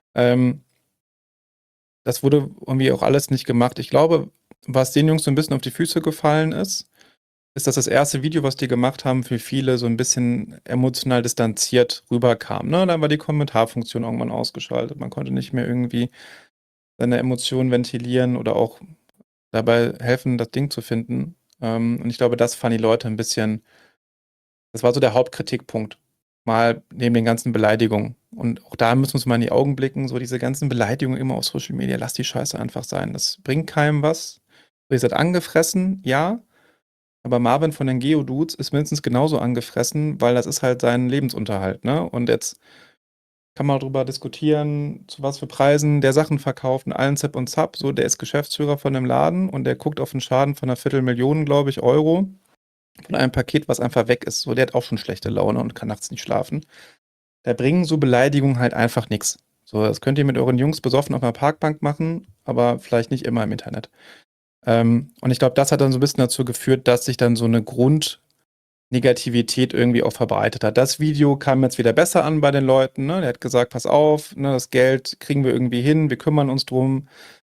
Speaker 3: Das wurde irgendwie auch alles nicht gemacht. Ich glaube, was den Jungs so ein bisschen auf die Füße gefallen ist, ist, dass das erste Video, was die gemacht haben, für viele so ein bisschen emotional distanziert rüberkam. Ne? Dann war die Kommentarfunktion irgendwann ausgeschaltet. Man konnte nicht mehr irgendwie seine Emotionen ventilieren oder auch dabei helfen, das Ding zu finden. Und ich glaube, das fanden die Leute ein bisschen, das war so der Hauptkritikpunkt. mal neben den ganzen Beleidigungen. Und auch da müssen wir uns mal in die Augen blicken, so diese ganzen Beleidigungen immer auf Social Media, lass die Scheiße einfach sein. Das bringt keinem was. Ihr seid angefressen, ja, aber Marvin von den Geodudes ist mindestens genauso angefressen, weil das ist halt sein Lebensunterhalt, ne? Und jetzt kann man darüber diskutieren, zu was für Preisen der Sachen verkauft, in allen Zip und Zap. So, der ist Geschäftsführer von einem Laden und der guckt auf einen Schaden von einer Viertelmillion, glaube ich, Euro von einem Paket, was einfach weg ist. So, der hat auch schon schlechte Laune und kann nachts nicht schlafen. Da bringen so Beleidigungen halt einfach nichts. So, das könnt ihr mit euren Jungs besoffen auf einer Parkbank machen, aber vielleicht nicht immer im Internet. Und ich glaube, das hat dann so ein bisschen dazu geführt, dass sich dann so eine Grundnegativität irgendwie auch verbreitet hat. Das Video kam jetzt wieder besser an bei den Leuten. Ne? Der hat gesagt, pass auf, ne, das Geld kriegen wir irgendwie hin, wir kümmern uns drum.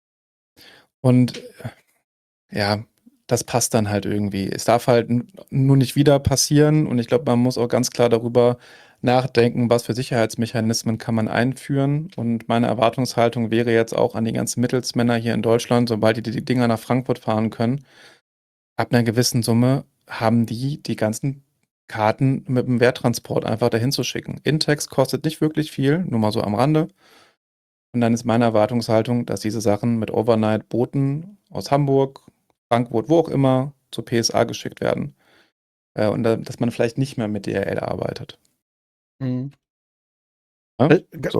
Speaker 3: Und ja, das passt dann halt irgendwie. Es darf halt nur nicht wieder passieren. Und ich glaube, man muss auch ganz klar darüber nachdenken, was für Sicherheitsmechanismen kann man einführen. Und meine Erwartungshaltung wäre jetzt auch an die ganzen Mittelsmänner hier in Deutschland, sobald die Dinger nach Frankfurt fahren können, ab einer gewissen Summe haben die ganzen Karten mit dem Werttransport einfach dahin zu schicken. Intex kostet nicht wirklich viel, nur mal so am Rande. Und dann ist meine Erwartungshaltung, dass diese Sachen mit Overnight-Booten aus Hamburg, Frankfurt, wo auch immer, zur PSA geschickt werden. Und dass man vielleicht nicht mehr mit DHL arbeitet.
Speaker 2: Mhm.
Speaker 3: Ja? So.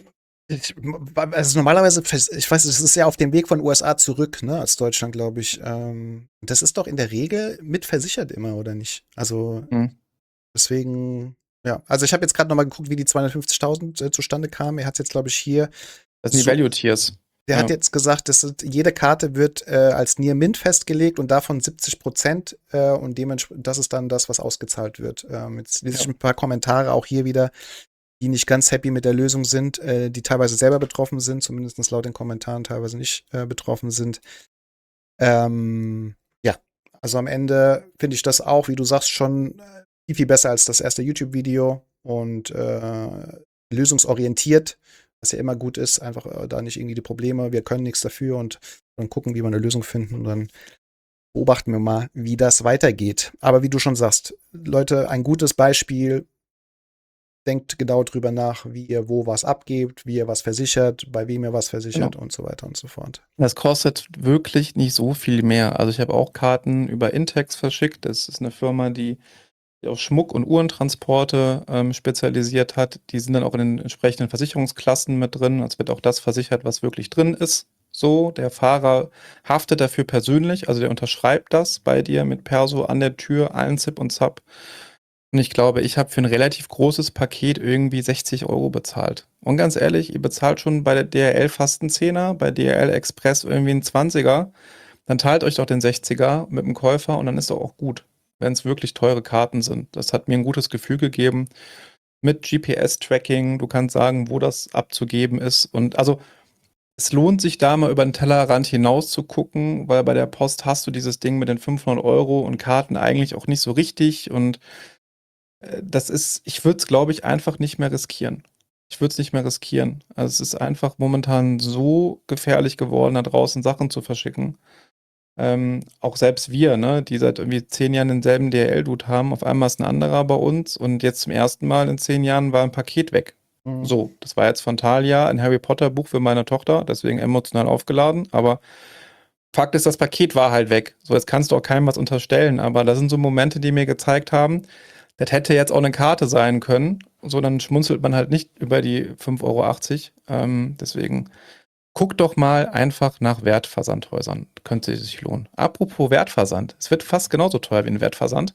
Speaker 2: Also normalerweise, ich weiß, es ist ja auf dem Weg von USA zurück, ne, als Deutschland, glaube ich. Das ist doch in der Regel mitversichert immer, oder nicht? Also deswegen, ja. Also ich habe jetzt gerade noch mal geguckt, wie die 250.000 zustande kamen. Er hat jetzt, glaube ich, hier.
Speaker 3: Das sind die Value Tiers.
Speaker 2: Der hat jetzt gesagt, jede Karte wird als Near Mint festgelegt und davon 70%. Und dementsprechend, das ist dann das, was ausgezahlt wird. Jetzt lese ich ein paar Kommentare auch hier wieder, die nicht ganz happy mit der Lösung sind, die teilweise selber betroffen sind, zumindest laut den Kommentaren teilweise nicht betroffen sind. Ja, also am Ende finde ich das auch, wie du sagst, schon viel, viel besser als das erste YouTube-Video und lösungsorientiert, was ja immer gut ist, einfach da nicht irgendwie die Probleme, wir können nichts dafür und dann gucken, wie wir eine Lösung finden und dann beobachten wir mal, wie das weitergeht. Aber wie du schon sagst, Leute, ein gutes Beispiel, denkt genau drüber nach, wie ihr wo was abgebt, wie ihr was versichert, bei wem ihr was versichert und so weiter und so fort.
Speaker 3: Das kostet wirklich nicht so viel mehr. Also ich habe auch Karten über Intex verschickt. Das ist eine Firma, die auf Schmuck- und Uhrentransporte spezialisiert hat. Die sind dann auch in den entsprechenden Versicherungsklassen mit drin. Es wird auch das versichert, was wirklich drin ist. So, der Fahrer haftet dafür persönlich, also der unterschreibt das bei dir mit Perso an der Tür, allen Zip und Zap. Und ich glaube, ich habe für ein relativ großes Paket irgendwie 60 € bezahlt. Und ganz ehrlich, ihr bezahlt schon bei der DHL fast einen 10er, bei DHL Express irgendwie einen 20er. Dann teilt euch doch den 60er mit dem Käufer und dann ist doch auch gut, wenn es wirklich teure Karten sind. Das hat mir ein gutes Gefühl gegeben. Mit GPS-Tracking, du kannst sagen, wo das abzugeben ist. Und also es lohnt sich da mal über den Tellerrand hinaus zu gucken, weil bei der Post hast du dieses Ding mit den 500 € und Karten eigentlich auch nicht so richtig. Und das ist, ich würde es, glaube ich, einfach nicht mehr riskieren. Ich würde es nicht mehr riskieren. Also es ist einfach momentan so gefährlich geworden, da draußen Sachen zu verschicken. Auch selbst wir, ne, die seit irgendwie 10 Jahren denselben DHL-Dude haben, auf einmal ist ein anderer bei uns und jetzt zum ersten Mal in 10 Jahren war ein Paket weg. So, das war jetzt von Thalia ein Harry Potter Buch für meine Tochter, deswegen emotional aufgeladen, aber Fakt ist, das Paket war halt weg. So, jetzt kannst du auch keinem was unterstellen, aber da sind so Momente, die mir gezeigt haben, das hätte jetzt auch eine Karte sein können. So, dann schmunzelt man halt nicht über die 5,80 €. Deswegen guckt doch mal einfach nach Wertversandhäusern. Könnte sich lohnen. Apropos Wertversand. Es wird fast genauso teuer wie ein Wertversand.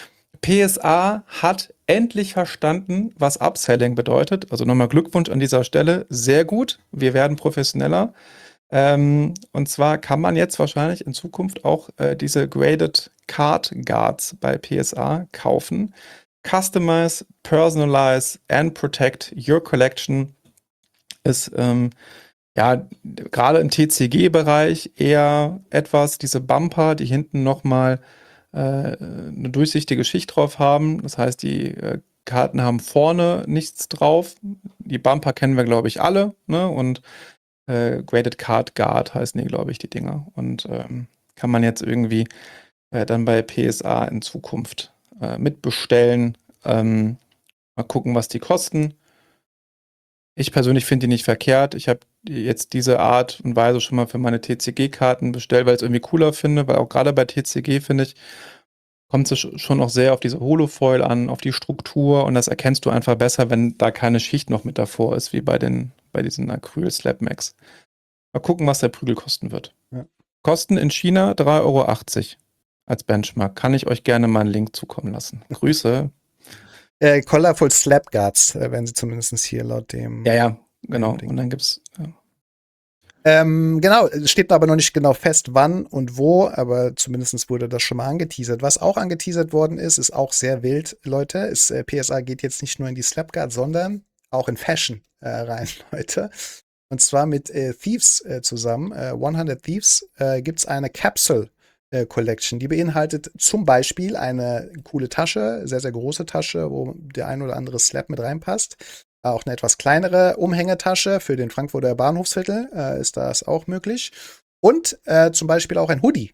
Speaker 3: PSA hat endlich verstanden, was Upselling bedeutet. Also nochmal Glückwunsch an dieser Stelle. Sehr gut. Wir werden professioneller. Und zwar kann man jetzt wahrscheinlich in Zukunft auch diese Graded Card Guards bei PSA kaufen. Customize, personalize and protect your collection ist ja gerade im TCG-Bereich eher etwas, diese Bumper, die hinten nochmal eine durchsichtige Schicht drauf haben. Das heißt, die Karten haben vorne nichts drauf. Die Bumper kennen wir, glaube ich, alle. Ne? Und Graded Card Guard heißen die, glaube ich, die Dinger. Und kann man jetzt irgendwie dann bei PSA in Zukunft mitbestellen. Mal gucken, was die kosten. Ich persönlich finde die nicht verkehrt. Ich habe jetzt diese Art und Weise schon mal für meine TCG-Karten bestellt, weil ich es irgendwie cooler finde, weil auch gerade bei TCG, finde ich, kommt es schon auch sehr auf diese Holofoil an, auf die Struktur, und das erkennst du einfach besser, wenn da keine Schicht noch mit davor ist, wie bei diesen Acryl-Slab-Max. Mal gucken, was der Prügel kosten wird.
Speaker 2: Ja.
Speaker 3: Kosten in China 3,80 € als Benchmark. Kann ich euch gerne mal einen Link zukommen lassen. Grüße.
Speaker 2: Colorful Slap Guards werden sie zumindest hier laut dem.
Speaker 3: Ja, genau. Und dann gibt's.
Speaker 2: Genau, es steht aber noch nicht genau fest, wann und wo, aber zumindest wurde das schon mal angeteasert. Was auch angeteasert worden ist auch sehr wild, Leute. PSA geht jetzt nicht nur in die Slapguard, sondern auch in Fashion rein, Leute. Und zwar mit Thieves zusammen. 100 Thieves gibt es eine Capsule Collection. Die beinhaltet zum Beispiel eine coole Tasche, sehr, sehr große Tasche, wo der ein oder andere Slab mit reinpasst. Auch eine etwas kleinere Umhängetasche für den Frankfurter Bahnhofsviertel ist das auch möglich. Und zum Beispiel auch ein Hoodie.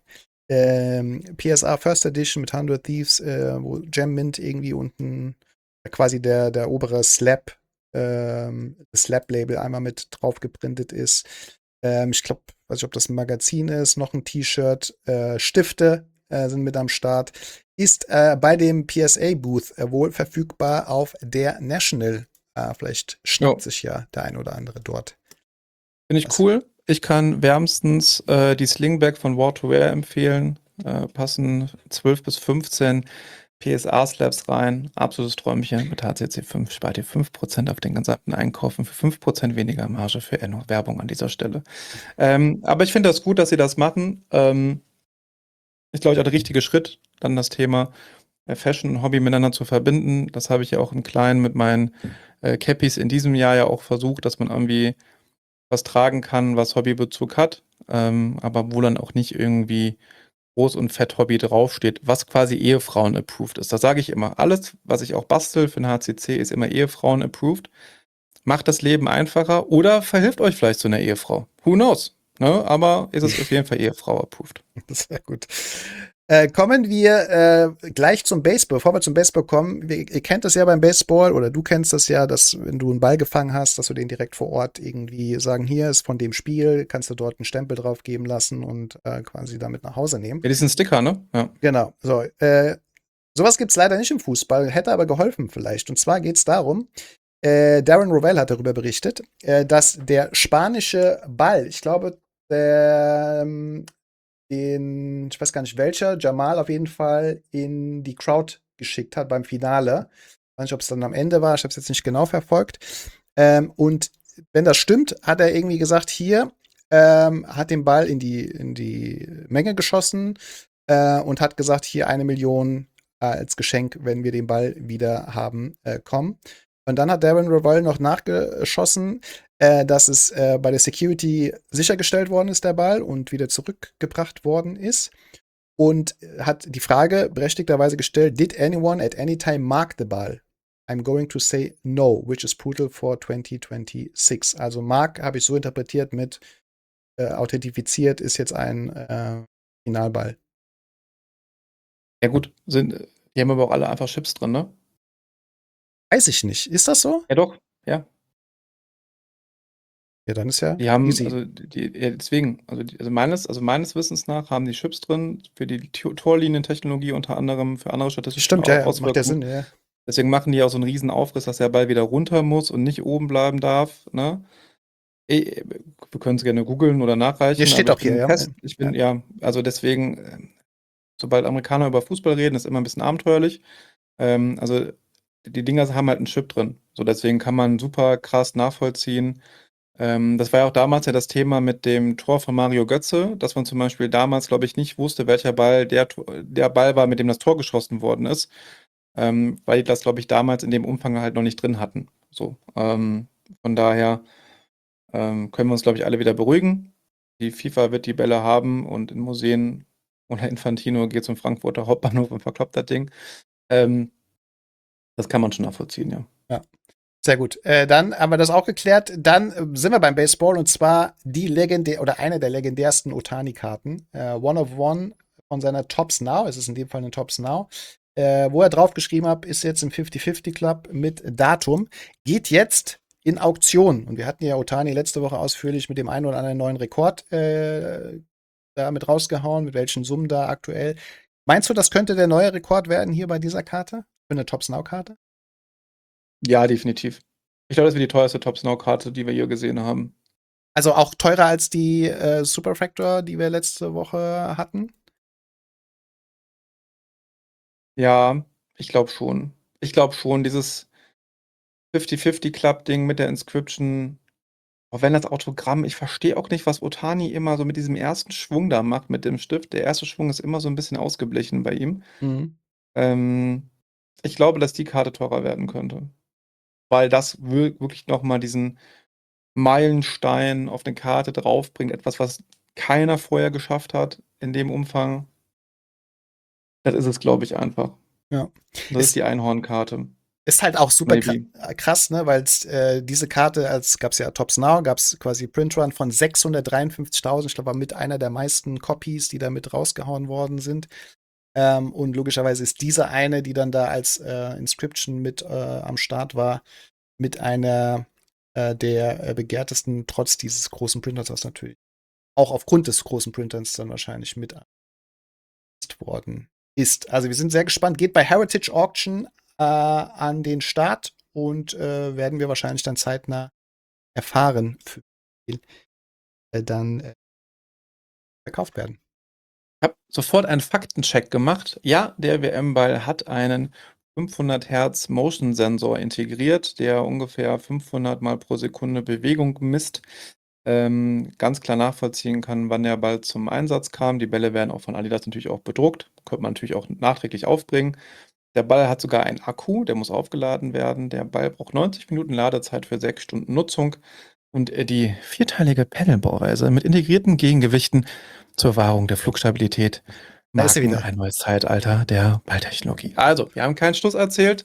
Speaker 2: PSA First Edition mit 100 Thieves, wo Gem Mint irgendwie unten quasi der obere Slab, das Slab-Label einmal mit drauf geprintet ist. Ich glaube, weiß nicht, ob das ein Magazin ist, noch ein T-Shirt, Stifte sind mit am Start. Ist bei dem PSA-Booth wohl verfügbar auf der National. Vielleicht schnappt sich ja der ein oder andere dort.
Speaker 3: Finde ich cool. Ich kann wärmstens die Slingback von War to Wear empfehlen. Passen 12 bis 15 PSA-Slabs rein. Absolutes Träumchen. Mit HCC 5 spart ihr 5% auf den gesamten Einkaufen, für 5% weniger Marge für Werbung an dieser Stelle. Aber ich finde das gut, dass sie das machen. Ist, glaube ich, auch der richtige Schritt, dann das Thema Fashion und Hobby miteinander zu verbinden. Das habe ich ja auch im Kleinen mit meinen Cappies in diesem Jahr ja auch versucht, dass man irgendwie was tragen kann, was Hobbybezug hat, aber wo dann auch nicht irgendwie groß und fett Hobby draufsteht, was quasi Ehefrauen-approved ist. Das sage ich immer. Alles, was ich auch bastel für den HCC, ist immer Ehefrauen-approved. Macht das Leben einfacher oder verhilft euch vielleicht zu einer Ehefrau. Who knows? Ne? Aber ist es auf jeden Fall Ehefrau-approved.
Speaker 2: Sehr gut. Kommen wir gleich zum Baseball. Bevor wir zum Baseball kommen, ihr kennt das ja beim Baseball, oder du kennst das ja, dass wenn du einen Ball gefangen hast, dass du den direkt vor Ort irgendwie sagen, hier ist von dem Spiel, kannst du dort einen Stempel drauf geben lassen und quasi damit nach Hause nehmen.
Speaker 3: Ja, diesen Sticker, ne? Ja.
Speaker 2: Genau. So, sowas gibt's leider nicht im Fußball, hätte aber geholfen vielleicht. Und zwar geht's darum, Darren Rovell hat darüber berichtet, dass der spanische Ball, ich glaube, ich weiß gar nicht welcher, Jamal auf jeden Fall in die Crowd geschickt hat beim Finale. Ich weiß nicht, ob es dann am Ende war, ich habe es jetzt nicht genau verfolgt. Und wenn das stimmt, hat er irgendwie gesagt, hier, hat den Ball in die Menge geschossen und hat gesagt, hier 1 Million als Geschenk, wenn wir den Ball wieder haben, kommen. Und dann hat Darren Rovell noch nachgeschossen, dass es bei der Security sichergestellt worden ist, der Ball, und wieder zurückgebracht worden ist. Und hat die Frage berechtigterweise gestellt, did anyone at any time mark the ball? I'm going to say no, which is brutal for 2026. Also mark habe ich so interpretiert mit authentifiziert ist jetzt ein Finalball.
Speaker 3: Ja gut, die haben aber auch alle einfach Chips drin, ne?
Speaker 2: Weiß ich nicht. Ist das so?
Speaker 3: Ja doch, ja.
Speaker 2: Ja, dann ist ja
Speaker 3: Die haben,
Speaker 2: easy.
Speaker 3: also deswegen, meines Wissens nach haben die Chips drin für die Torlinientechnologie, unter anderem für andere statistische
Speaker 2: Stimmt, ja,
Speaker 3: Auswirkungen.
Speaker 2: macht ja Sinn, ja.
Speaker 3: Deswegen machen die auch so einen riesen Aufriss, dass der Ball wieder runter muss und nicht oben bleiben darf, ne? Wir können es gerne googeln oder nachreichen.
Speaker 2: Hier steht
Speaker 3: aber
Speaker 2: auch hier, ja.
Speaker 3: Ich bin, also deswegen, sobald Amerikaner über Fußball reden, ist immer ein bisschen abenteuerlich. Also die Dinger haben halt einen Chip drin. So, deswegen kann man super krass nachvollziehen. Das war ja auch damals ja das Thema mit dem Tor von Mario Götze, dass man zum Beispiel damals, glaube ich, nicht wusste, welcher Ball der Ball war, mit dem das Tor geschossen worden ist, weil die das, glaube ich, damals in dem Umfang halt noch nicht drin hatten. So, von daher können wir uns, glaube ich, alle wieder beruhigen. Die FIFA wird die Bälle haben und in Museen oder Infantino geht zum Frankfurter Hauptbahnhof und verkloppt das Ding. Das kann man schon nachvollziehen, ja.
Speaker 2: Ja. Sehr gut. Dann haben wir das auch geklärt. Dann sind wir beim Baseball, und zwar eine der legendärsten Otani-Karten. One of One von seiner Topps Now. Es ist in dem Fall eine Topps Now. wo er draufgeschrieben hat, ist jetzt im 50-50 Club mit Datum, geht jetzt in Auktion. Und wir hatten ja Ohtani letzte Woche ausführlich mit dem einen oder anderen neuen Rekord da mit rausgehauen, mit welchen Summen da aktuell. Meinst du, das könnte der neue Rekord werden hier bei dieser Karte? Für eine Top-Snow-Karte?
Speaker 3: Ja, definitiv. Ich glaube, das wird die teuerste Top-Snow-Karte, die wir hier gesehen haben.
Speaker 2: Also auch teurer als die Superfractor, die wir letzte Woche hatten?
Speaker 3: Ja, ich glaube schon. Ich glaube schon, dieses 50-50-Club-Ding mit der Inscription, auch wenn das Autogramm, ich verstehe auch nicht, was Ohtani immer so mit diesem ersten Schwung da macht mit dem Stift. Der erste Schwung ist immer so ein bisschen ausgeblichen bei ihm.
Speaker 2: Mhm.
Speaker 3: Ich glaube, dass die Karte teurer werden könnte. Weil das wirklich nochmal diesen Meilenstein auf eine Karte draufbringt. Etwas, was keiner vorher geschafft hat in dem Umfang. Das ist es, glaube ich, einfach.
Speaker 2: Ja.
Speaker 3: Das ist die Einhornkarte.
Speaker 2: Ist halt auch super
Speaker 3: Maybe.
Speaker 2: krass, ne, weil diese Karte, als gab's ja Tops Now, gab's quasi Printrun von 653.000, ich glaube, war mit einer der meisten Copies, die da mit rausgehauen worden sind. Und logischerweise ist diese eine, die dann da als Inscription mit am Start war, mit einer der begehrtesten, trotz dieses großen Printers, was natürlich auch aufgrund des großen Printers dann wahrscheinlich mit worden ist. Also wir sind sehr gespannt. Geht bei Heritage Auction an den Start und werden wir wahrscheinlich dann zeitnah erfahren, für wie viel dann verkauft werden.
Speaker 3: Ich habe sofort einen Faktencheck gemacht. Ja, der WM-Ball hat einen 500 Hertz Motion Sensor integriert, der ungefähr 500 Mal pro Sekunde Bewegung misst. Ganz klar nachvollziehen kann, wann der Ball zum Einsatz kam. Die Bälle werden auch von Adidas natürlich auch bedruckt. Könnte man natürlich auch nachträglich aufbringen. Der Ball hat sogar einen Akku, der muss aufgeladen werden. Der Ball braucht 90 Minuten Ladezeit für 6 Stunden Nutzung. Und die vierteilige Pedalbauweise mit integrierten Gegengewichten zur Wahrung der Flugstabilität
Speaker 2: Da ist sie
Speaker 3: marken
Speaker 2: wieder.
Speaker 3: ein neues Zeitalter der Balltechnologie. Also, wir haben keinen Schluss erzählt.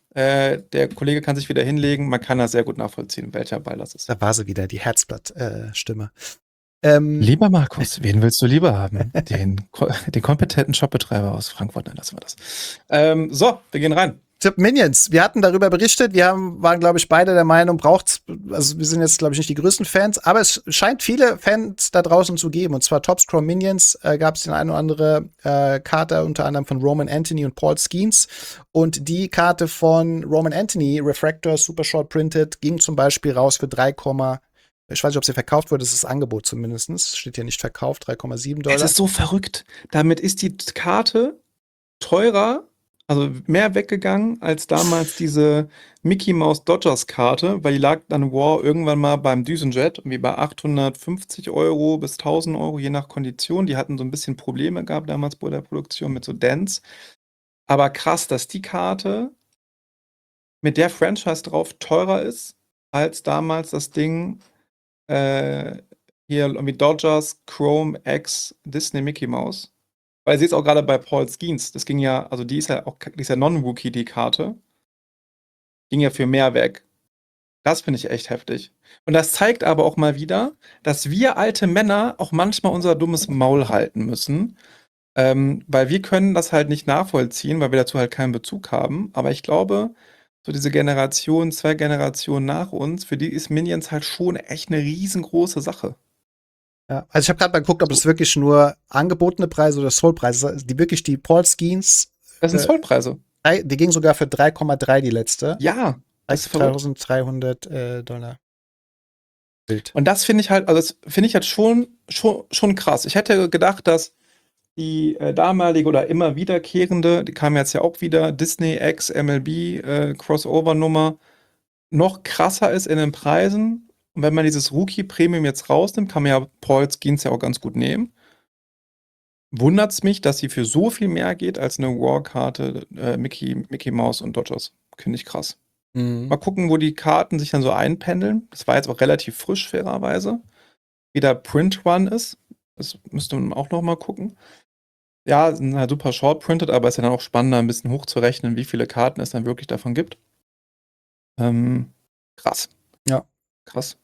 Speaker 3: Der Kollege kann sich wieder hinlegen. Man kann das sehr gut nachvollziehen, welcher Ball das ist.
Speaker 2: Da war sie wieder, die Herzblatt-Stimme.
Speaker 3: Lieber Markus, wen willst du lieber haben? Den kompetenten Shopbetreiber aus Frankfurt, dann lassen wir das. So, wir gehen rein.
Speaker 2: Tipp Minions. Wir hatten darüber berichtet. Waren, glaube ich, beide der Meinung, also wir sind jetzt, glaube ich, nicht die größten Fans, aber es scheint viele Fans da draußen zu geben. Und zwar Top Scrum Minions gab es den eine oder andere Karte, unter anderem von Roman Anthony und Paul Skeens. Und die Karte von Roman Anthony, Refractor, Super Short Printed, ging zum Beispiel raus für ich weiß nicht, ob sie verkauft wurde, das ist das Angebot zumindest. Steht hier nicht verkauft, $3,7.
Speaker 3: Es ist so verrückt. Damit ist die Karte teurer, also mehr weggegangen als damals diese Mickey Mouse Dodgers Karte, weil die lag dann War irgendwann mal beim Düsenjet irgendwie bei 850 € bis 1000 €, je nach Kondition. Die hatten so ein bisschen Probleme gehabt damals bei der Produktion mit so Dents. Aber krass, dass die Karte mit der Franchise drauf teurer ist als damals das Ding hier irgendwie Dodgers Chrome X Disney Mickey Mouse. Weil sie ist auch gerade bei Paul Skeens. Das ging ja, also die ist ja Non-Rookie, die Karte. Ging ja für mehr weg. Das finde ich echt heftig. Und das zeigt aber auch mal wieder, dass wir alte Männer auch manchmal unser dummes Maul halten müssen. Weil wir können das halt nicht nachvollziehen, weil wir dazu halt keinen Bezug haben. Aber ich glaube, so diese Generation, 2 Generationen nach uns, für die ist Minions halt schon echt eine riesengroße Sache.
Speaker 2: Ja, also ich habe gerade mal geguckt, ob es wirklich nur angebotene Preise oder Sold-Preise sind. Die Paul Skeens,
Speaker 3: Das sind Zollpreise.
Speaker 2: die ging sogar für 3,3 die letzte.
Speaker 3: Ja, das ist verrückt.
Speaker 2: $3.300 Bild.
Speaker 3: Und das finde ich halt, also das finde ich halt schon krass. Ich hätte gedacht, dass die damalige oder immer wiederkehrende, die kam jetzt ja auch wieder, Disney X MLB Crossover-Nummer, noch krasser ist in den Preisen. Und wenn man dieses Rookie-Premium jetzt rausnimmt, kann man ja Paul Skeens ja auch ganz gut nehmen. Wundert es mich, dass sie für so viel mehr geht als eine War-Karte Mickey Mouse und Dodgers. Finde ich krass. Mal gucken, wo die Karten sich dann so einpendeln. Das war jetzt auch relativ frisch, fairerweise. Wie der Print Run ist. Das müsste man auch noch mal gucken. Ja, sind halt super short printed, aber ist ja dann auch spannender, ein bisschen hochzurechnen, wie viele Karten es dann wirklich davon gibt. Krass.
Speaker 2: Ja.
Speaker 3: Krass.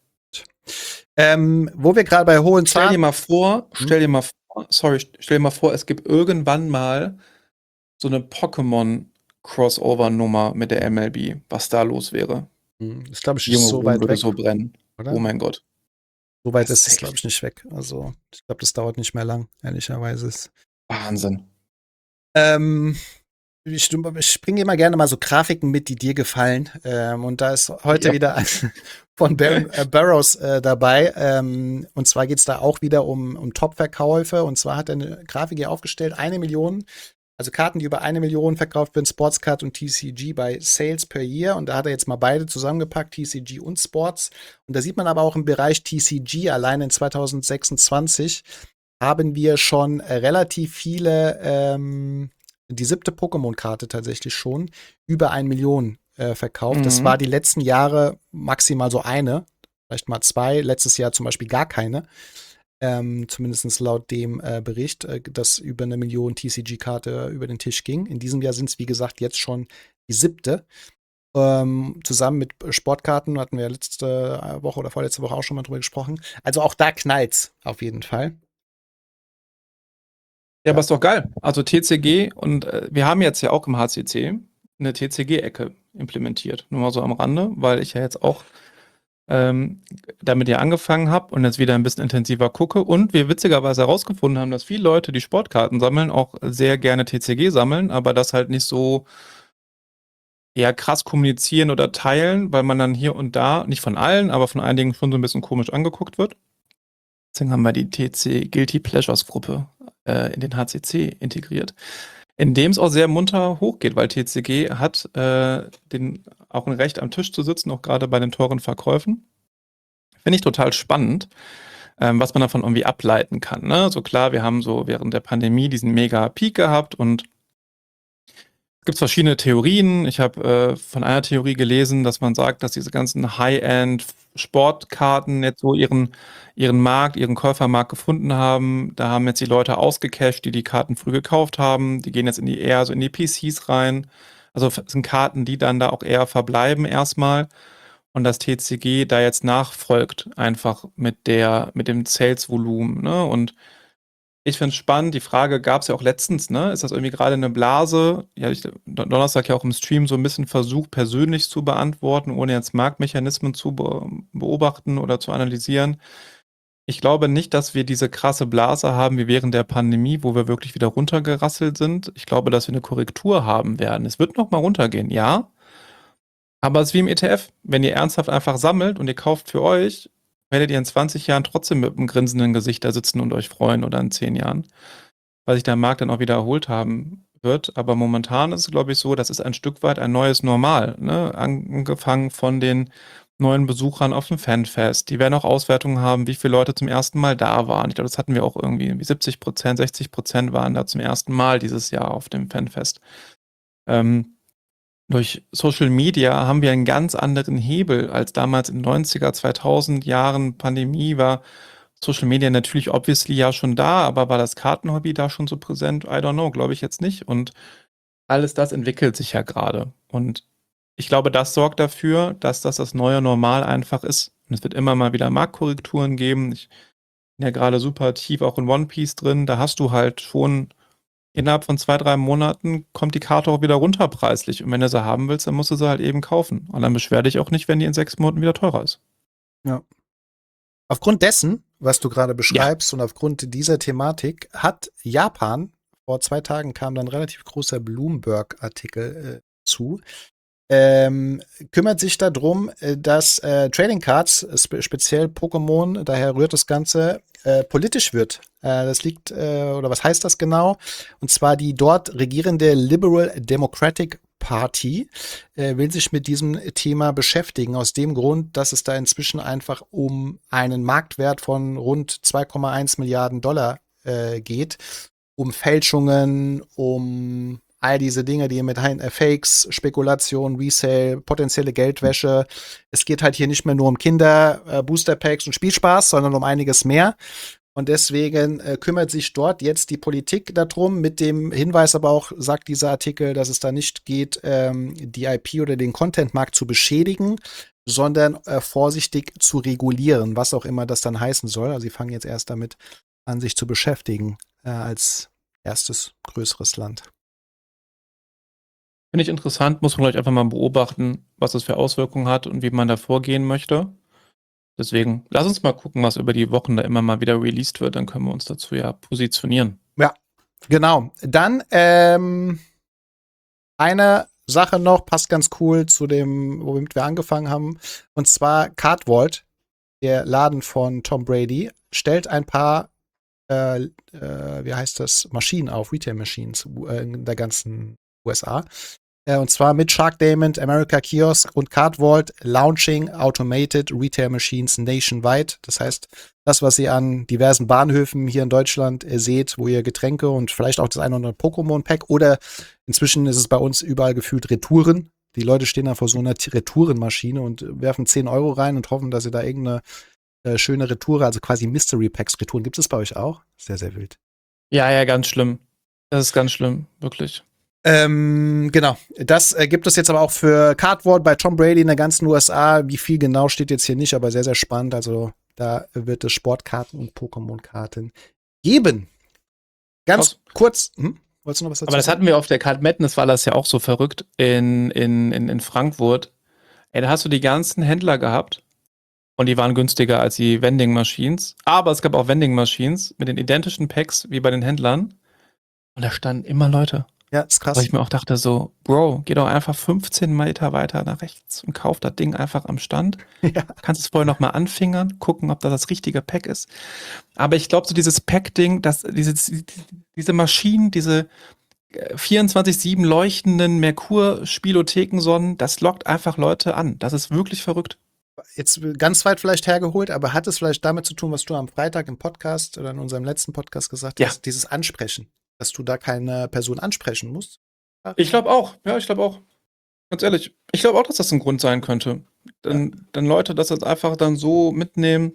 Speaker 2: Wo wir gerade bei hohen Zahlen.
Speaker 3: Stell dir mal vor, es gibt irgendwann mal so eine Pokémon-Crossover-Nummer mit der MLB, was da los wäre.
Speaker 2: Ich glaube, es
Speaker 3: Die
Speaker 2: ist
Speaker 3: junge
Speaker 2: so
Speaker 3: Rom
Speaker 2: weit
Speaker 3: würde
Speaker 2: weg,
Speaker 3: so brennen.
Speaker 2: oder?
Speaker 3: Oh mein Gott.
Speaker 2: So weit
Speaker 3: Das
Speaker 2: ist
Speaker 3: ist
Speaker 2: es, glaube
Speaker 3: echt
Speaker 2: ich, nicht weg. Also, ich glaube, das dauert nicht mehr lang, ehrlicherweise.
Speaker 3: Wahnsinn.
Speaker 2: Ähm, ich bringe immer gerne mal so Grafiken mit, die dir gefallen. Und da ist heute
Speaker 3: Ja.
Speaker 2: wieder ein von Burroughs dabei. Und zwar geht es da auch wieder um Top-Verkäufe. Und zwar hat er eine Grafik hier aufgestellt, 1 Million, also Karten, die über 1 Million verkauft werden, Sportscard und TCG bei Sales per Year. Und da hat er jetzt mal beide zusammengepackt, TCG und Sports. Und da sieht man aber auch im Bereich TCG, allein in 2026 haben wir schon relativ viele, die 7. Pokémon-Karte tatsächlich schon, über 1 Million verkauft. Das war die letzten Jahre maximal so eine, vielleicht mal 2, letztes Jahr zum Beispiel gar keine. Zumindest laut dem Bericht, dass über 1 Million TCG-Karte über den Tisch ging. In diesem Jahr sind es, wie gesagt, jetzt schon die 7. Zusammen mit Sportkarten hatten wir letzte Woche oder vorletzte Woche auch schon mal drüber gesprochen. Also auch da knallt's auf jeden Fall.
Speaker 3: Ja, aber ist doch geil. Also TCG und wir haben jetzt ja auch im HCC eine TCG-Ecke implementiert. Nur mal so am Rande, weil ich ja jetzt auch damit ja angefangen habe und jetzt wieder ein bisschen intensiver gucke und wir witzigerweise herausgefunden haben, dass viele Leute, die Sportkarten sammeln, auch sehr gerne TCG sammeln, aber das halt nicht so eher krass kommunizieren oder teilen, weil man dann hier und da, nicht von allen, aber von einigen schon so ein bisschen komisch angeguckt wird. Deswegen haben wir die TC Guilty Pleasures Gruppe in den HCC integriert, in dem es auch sehr munter hochgeht, weil TCG hat auch ein Recht am Tisch zu sitzen, auch gerade bei den teuren Verkäufen. Finde ich total spannend, was man davon irgendwie ableiten kann. Ne? So klar, wir haben so während der Pandemie diesen mega Peak gehabt und es gibt verschiedene Theorien. Ich habe von einer Theorie gelesen, dass man sagt, dass diese ganzen High-End-Sportkarten jetzt so ihren Markt, ihren Käufermarkt gefunden haben. Da haben jetzt die Leute ausgecasht, die Karten früh gekauft haben. Die gehen jetzt eher so in die PCs rein. Also es sind Karten, die dann da auch eher verbleiben erstmal. Und das TCG da jetzt nachfolgt, einfach mit dem Sales-Volumen. Ne? Und ich finde es spannend, die Frage gab es ja auch letztens, ne? Ist das irgendwie gerade eine Blase? Ja, ich Donnerstag ja auch im Stream so ein bisschen versucht, persönlich zu beantworten, ohne jetzt Marktmechanismen zu beobachten oder zu analysieren. Ich glaube nicht, dass wir diese krasse Blase haben wie während der Pandemie, wo wir wirklich wieder runtergerasselt sind. Ich glaube, dass wir eine Korrektur haben werden. Es wird noch mal runtergehen, ja. Aber es ist wie im ETF. Wenn ihr ernsthaft einfach sammelt und ihr kauft für euch, werdet ihr in 20 Jahren trotzdem mit einem grinsenden Gesicht da sitzen und euch freuen oder in 10 Jahren, weil sich der Markt dann auch wieder erholt haben wird. Aber momentan ist es, glaube ich, so, das ist ein Stück weit ein neues Normal. Ne? Angefangen von den neuen Besuchern auf dem Fanfest. Die werden auch Auswertungen haben, wie viele Leute zum ersten Mal da waren. Ich glaube, das hatten wir auch irgendwie 70%, 60% waren da zum ersten Mal dieses Jahr auf dem Fanfest. Durch Social Media haben wir einen ganz anderen Hebel als damals in 90er, 2000 Jahren Pandemie war Social Media natürlich obviously ja schon da, aber war das Kartenhobby da schon so präsent? I don't know, glaube ich jetzt nicht. Und alles das entwickelt sich ja gerade. Und ich glaube, das sorgt dafür, dass das neue Normal einfach ist. Und es wird immer mal wieder Marktkorrekturen geben. Ich bin ja gerade super tief auch in One Piece drin. Da hast du halt schon innerhalb von 2, 3 Monaten kommt die Karte auch wieder runter preislich. Und wenn du sie haben willst, dann musst du sie halt eben kaufen. Und dann beschwer dich auch nicht, wenn die in 6 Monaten wieder teurer ist.
Speaker 2: Ja. Aufgrund dessen, was du gerade
Speaker 3: Ja.
Speaker 2: beschreibst und aufgrund dieser Thematik, hat Japan, vor 2 Tagen kam dann ein relativ großer Bloomberg-Artikel zu, kümmert sich darum, dass Trading Cards, speziell Pokémon, daher rührt das Ganze, politisch wird. Das liegt, oder was heißt das genau? Und zwar die dort regierende Liberal Democratic Party will sich mit diesem Thema beschäftigen, aus dem Grund, dass es da inzwischen einfach um einen Marktwert von rund 2,1 Milliarden Dollar geht, um Fälschungen, um all diese Dinge, die mit Fakes, Spekulation, Resale, potenzielle Geldwäsche. Es geht halt hier nicht mehr nur um Kinder, Booster-Packs und Spielspaß, sondern um einiges mehr. Und deswegen kümmert sich dort jetzt die Politik darum, mit dem Hinweis aber auch, sagt dieser Artikel, dass es da nicht geht, die IP oder den Content-Markt zu beschädigen, sondern vorsichtig zu regulieren, was auch immer das dann heißen soll. Also sie fangen jetzt erst damit an, sich zu beschäftigen, als erstes größeres Land.
Speaker 3: Finde ich interessant, muss man gleich einfach mal beobachten, was das für Auswirkungen hat und wie man da vorgehen möchte. Deswegen, lass uns mal gucken, was über die Wochen da immer mal wieder released wird, dann können wir uns dazu ja positionieren.
Speaker 2: Ja, genau. Dann eine Sache noch, passt ganz cool zu dem, womit wir angefangen haben. Und zwar Card Vault, der Laden von Tom Brady, stellt ein paar, wie heißt das, Maschinen auf, Retail-Machines in der ganzen USA. Und zwar mit Shark Diamond, America Kiosk und Card Vault launching automated Retail Machines nationwide. Das heißt, das, was ihr an diversen Bahnhöfen hier in Deutschland seht, wo ihr Getränke und vielleicht auch das eine oder andere Pokémon-Pack oder inzwischen ist es bei uns überall gefühlt Retouren. Die Leute stehen da vor so einer Retourenmaschine und werfen 10 Euro rein und hoffen, dass sie da irgendeine schöne Retoure, also quasi Mystery Packs Retouren. Gibt es bei euch auch? Sehr, sehr wild.
Speaker 3: Ja, ganz schlimm. Das ist ganz schlimm, wirklich.
Speaker 2: Genau. Das gibt es jetzt aber auch für Card Vault bei Tom Brady in der ganzen USA. Wie viel genau steht jetzt hier nicht, aber sehr, sehr spannend. Also da wird es Sportkarten und Pokémon-Karten geben. Ganz kurz. Wolltest du noch was dazu
Speaker 3: Aber das hatten wir auf der Card Madness, war das ja auch so verrückt in Frankfurt. Ey, da hast du die ganzen Händler gehabt und die waren günstiger als die Vending Machines. Aber es gab auch Vending Machines mit den identischen Packs wie bei den Händlern. Und da standen immer Leute.
Speaker 2: Ja, ist krass.
Speaker 3: Weil ich mir auch dachte so, Bro, geh doch einfach 15 Meter weiter nach rechts und kauf das Ding einfach am Stand.
Speaker 2: Ja.
Speaker 3: Kannst es vorher nochmal anfingern, gucken, ob das richtige Pack ist. Aber ich glaube, so dieses Pack-Ding, diese Maschinen, diese 24/7 leuchtenden Merkur-Spielothekensonnen, das lockt einfach Leute an. Das ist wirklich verrückt.
Speaker 2: Jetzt ganz weit vielleicht hergeholt, aber hat es vielleicht damit zu tun, was du am Freitag im Podcast oder in unserem letzten Podcast gesagt hast, dieses Ansprechen, dass du da keine Person ansprechen musst?
Speaker 3: Ich glaube auch. Ja, ich glaube auch. Ganz ehrlich, ich glaube auch, dass das ein Grund sein könnte. Dann Leute das jetzt einfach dann so mitnehmen.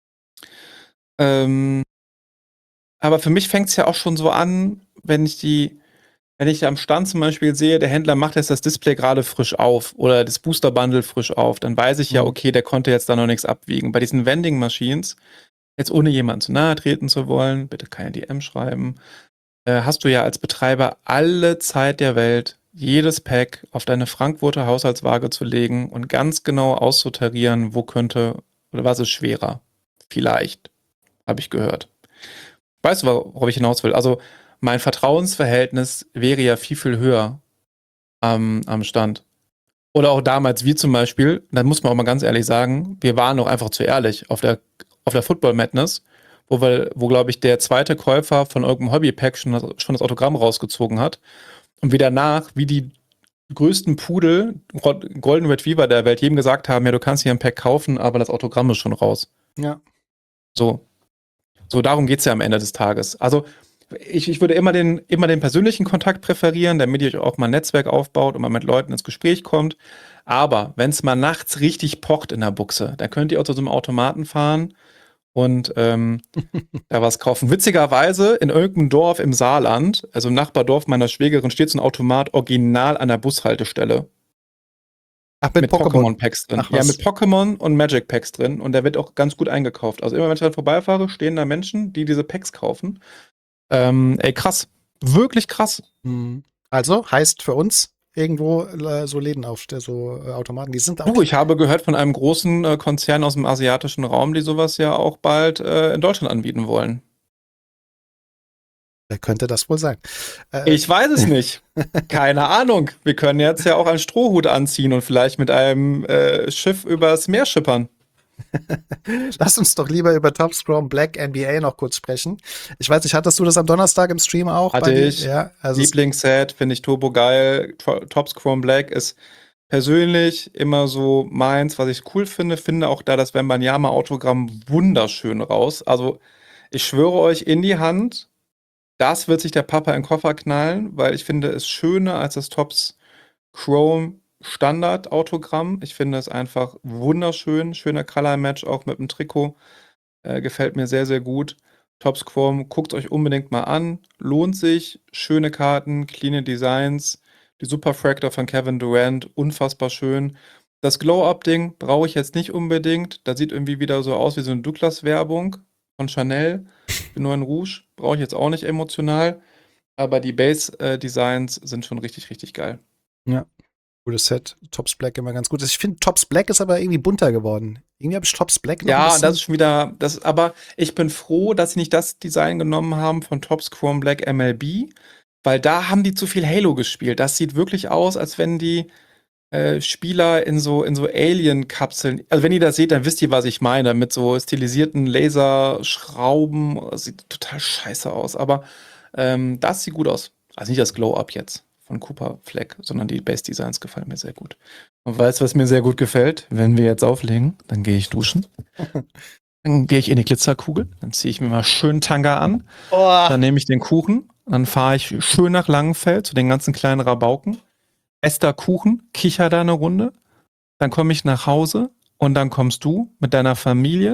Speaker 3: Aber für mich fängt es ja auch schon so an, wenn ich am Stand zum Beispiel sehe, der Händler macht jetzt das Display gerade frisch auf oder das Booster-Bundle frisch auf, dann weiß ich ja, okay, der konnte jetzt da noch nichts abwiegen. Bei diesen Vending-Machines, jetzt ohne jemanden zu nahe treten zu wollen, bitte keine DM schreiben, hast du ja als Betreiber alle Zeit der Welt, jedes Pack auf deine Frankfurter Haushaltswaage zu legen und ganz genau auszutarieren, wo könnte oder was ist schwerer. Vielleicht, habe ich gehört. Weißt du, worauf ich hinaus will? Also mein Vertrauensverhältnis wäre ja viel, viel höher am Stand. Oder auch damals, wie zum Beispiel, da muss man auch mal ganz ehrlich sagen, wir waren auch einfach zu ehrlich auf der Football Madness, wo glaube ich, der zweite Käufer von irgendeinem Hobbypack schon das Autogramm rausgezogen hat. Und wie danach, wie die größten Pudel, Golden Retriever der Welt, jedem gesagt haben, ja, du kannst hier ein Pack kaufen, aber das Autogramm ist schon raus.
Speaker 2: Ja.
Speaker 3: So darum geht es ja am Ende des Tages. Also ich würde immer den persönlichen Kontakt präferieren, damit ihr euch auch mal ein Netzwerk aufbaut und mal mit Leuten ins Gespräch kommt. Aber wenn es mal nachts richtig pocht in der Buchse, dann könnt ihr auch zu so einem Automaten fahren und da was kaufen. Witzigerweise in irgendeinem Dorf im Saarland, also im Nachbardorf meiner Schwägerin, steht so ein Automat original an der Bushaltestelle.
Speaker 2: Ach, mit
Speaker 3: Pokémon-Packs drin.
Speaker 2: Ach, was?
Speaker 3: Ja, mit Pokémon und Magic-Packs drin. Und der wird auch ganz gut eingekauft. Also immer, wenn ich da vorbeifahre, stehen da Menschen, die diese Packs kaufen. Ey, krass. Wirklich krass.
Speaker 2: Also, heißt für uns irgendwo so Läden aufstellen, so Automaten, die sind auch.
Speaker 3: Ich habe gehört von einem großen Konzern aus dem asiatischen Raum, die sowas ja auch bald in Deutschland anbieten wollen.
Speaker 2: Wer könnte das wohl sein?
Speaker 3: Ich weiß es nicht. Keine Ahnung. Wir können jetzt ja auch einen Strohhut anziehen und vielleicht mit einem Schiff übers Meer schippern.
Speaker 2: Lass uns doch lieber über Top Scrum Black NBA noch kurz sprechen. Ich weiß nicht, hattest du das am Donnerstag im Stream auch?
Speaker 3: Hatte ich.
Speaker 2: Ja, also
Speaker 3: Lieblingsset, finde ich turbo geil. Top Scrum Black ist persönlich immer so meins, was ich cool finde. Finde auch da das Wembanyama-Autogramm wunderschön raus. Also ich schwöre euch in die Hand, das wird sich der Papa in den Koffer knallen, weil ich finde es schöner als das Topps Chrome Standard-Autogramm. Ich finde es einfach wunderschön. Schöner Color-Match auch mit dem Trikot. Gefällt mir sehr, sehr gut. Topps Chrome, guckt euch unbedingt mal an. Lohnt sich. Schöne Karten, cleane Designs. Die Superfractor von Kevin Durant, unfassbar schön. Das Glow-Up-Ding brauche ich jetzt nicht unbedingt. Das sieht irgendwie wieder so aus wie so eine Douglas-Werbung von Chanel. Den neuen Rouge brauche ich jetzt auch nicht emotional. Aber die Base-Designs sind schon richtig, richtig geil.
Speaker 2: Gutes Set. Tops Black immer ganz gut. Ich finde, Tops Black ist aber irgendwie bunter geworden. Irgendwie habe ich Tops Black noch ein
Speaker 3: Ja,
Speaker 2: bisschen.
Speaker 3: das ist schon wieder, aber ich bin froh, dass sie nicht das Design genommen haben von Topps Chrome Black MLB, weil da haben die zu viel Halo gespielt. Das sieht wirklich aus, als wenn die Spieler in so Alien-Kapseln, also wenn ihr das seht, dann wisst ihr, was ich meine, mit so stilisierten Laserschrauben. Das sieht total scheiße aus, aber das sieht gut aus. Also nicht das Glow-Up jetzt von Cooper Fleck, sondern die Base-Designs gefallen mir sehr gut. Und weißt du, was mir sehr gut gefällt? Wenn wir jetzt auflegen, dann gehe ich duschen. Dann gehe ich in die Glitzerkugel, dann ziehe ich mir mal schön Tanga an, dann nehme ich den Kuchen, dann fahre ich schön nach Langenfeld zu den ganzen kleinen Rabauken, esse da Kuchen, kicher da eine Runde, dann komme ich nach Hause und dann kommst du mit deiner Familie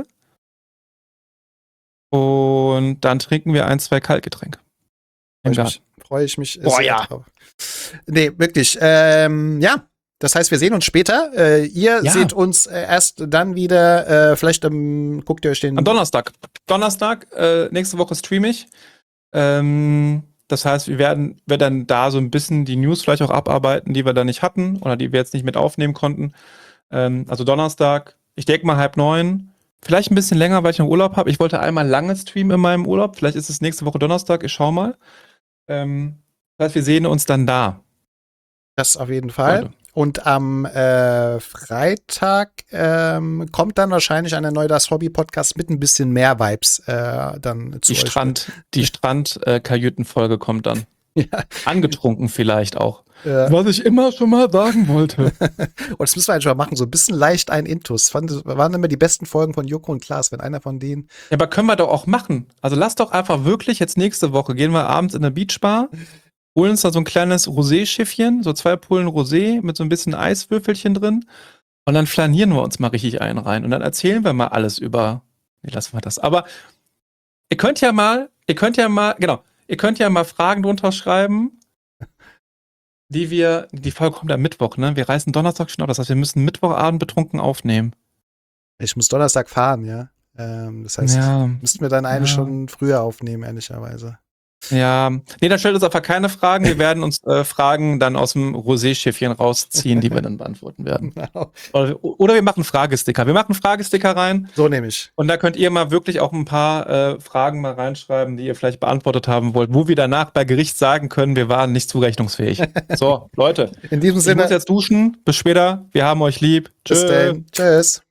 Speaker 3: und dann trinken wir 1, 2 Kaltgetränke.
Speaker 2: Freue ich mich
Speaker 3: Boah,
Speaker 2: sehr
Speaker 3: ja.
Speaker 2: drauf. Nee, wirklich. Ja, das heißt, wir sehen uns später. Ihr
Speaker 3: Ja.
Speaker 2: seht uns erst dann wieder. Vielleicht guckt ihr euch den.
Speaker 3: Am Donnerstag. Nächste Woche streame ich. Das heißt, wir werden dann da so ein bisschen die News vielleicht auch abarbeiten, die wir da nicht hatten oder die wir jetzt nicht mit aufnehmen konnten. Also Donnerstag, ich denke mal 8:30. Vielleicht ein bisschen länger, weil ich noch Urlaub habe. Ich wollte einmal lange streamen in meinem Urlaub. Vielleicht ist es nächste Woche Donnerstag. Ich schau mal. Das heißt, wir sehen uns dann da.
Speaker 2: Das auf jeden Fall.
Speaker 3: Heute.
Speaker 2: Und am Freitag kommt dann wahrscheinlich ein Das Hobby-Podcast mit ein bisschen mehr Vibes dann zu euch.
Speaker 3: Die Strand-Kajüten-Folge kommt dann.
Speaker 2: Ja.
Speaker 3: Angetrunken vielleicht auch.
Speaker 2: Ja.
Speaker 3: Was ich immer schon mal sagen wollte.
Speaker 2: Und das müssen wir eigentlich mal machen, so ein bisschen leicht ein Intus. Waren immer die besten Folgen von Joko und Klaas, wenn einer von denen.
Speaker 3: Ja, aber können wir doch auch machen. Also lass doch einfach wirklich jetzt nächste Woche gehen wir abends in eine Beachbar, holen uns da so ein kleines Rosé-Schiffchen, so 2 Pullen Rosé mit so ein bisschen Eiswürfelchen drin und dann flanieren wir uns mal richtig einen rein und dann erzählen wir mal alles über. Nee, lassen wir das. Aber ihr könnt ja mal Fragen drunter schreiben. Die Folge kommt am Mittwoch, ne? Wir reisen Donnerstag schon auf, das heißt, wir müssen Mittwochabend betrunken aufnehmen.
Speaker 2: Ich muss Donnerstag fahren, ja. Das heißt,
Speaker 3: Ja.
Speaker 2: müssten wir dann eine schon früher aufnehmen, ehrlicherweise.
Speaker 3: Ja, nee, dann stellt uns einfach keine Fragen. Wir werden uns Fragen dann aus dem Rosé-Schiffchen rausziehen, die wir dann beantworten werden.
Speaker 2: Genau.
Speaker 3: Oder wir machen Fragesticker. Wir machen Fragesticker rein
Speaker 2: So nehme ich.
Speaker 3: und da könnt ihr mal wirklich auch ein paar Fragen mal reinschreiben, die ihr vielleicht beantwortet haben wollt, wo wir danach bei Gericht sagen können, wir waren nicht zurechnungsfähig. So, Leute,
Speaker 2: In diesem
Speaker 3: ich
Speaker 2: Sinne,
Speaker 3: muss jetzt duschen. Bis später. Wir haben euch lieb.
Speaker 2: bis
Speaker 3: Tschö.
Speaker 2: dann. Tschüss.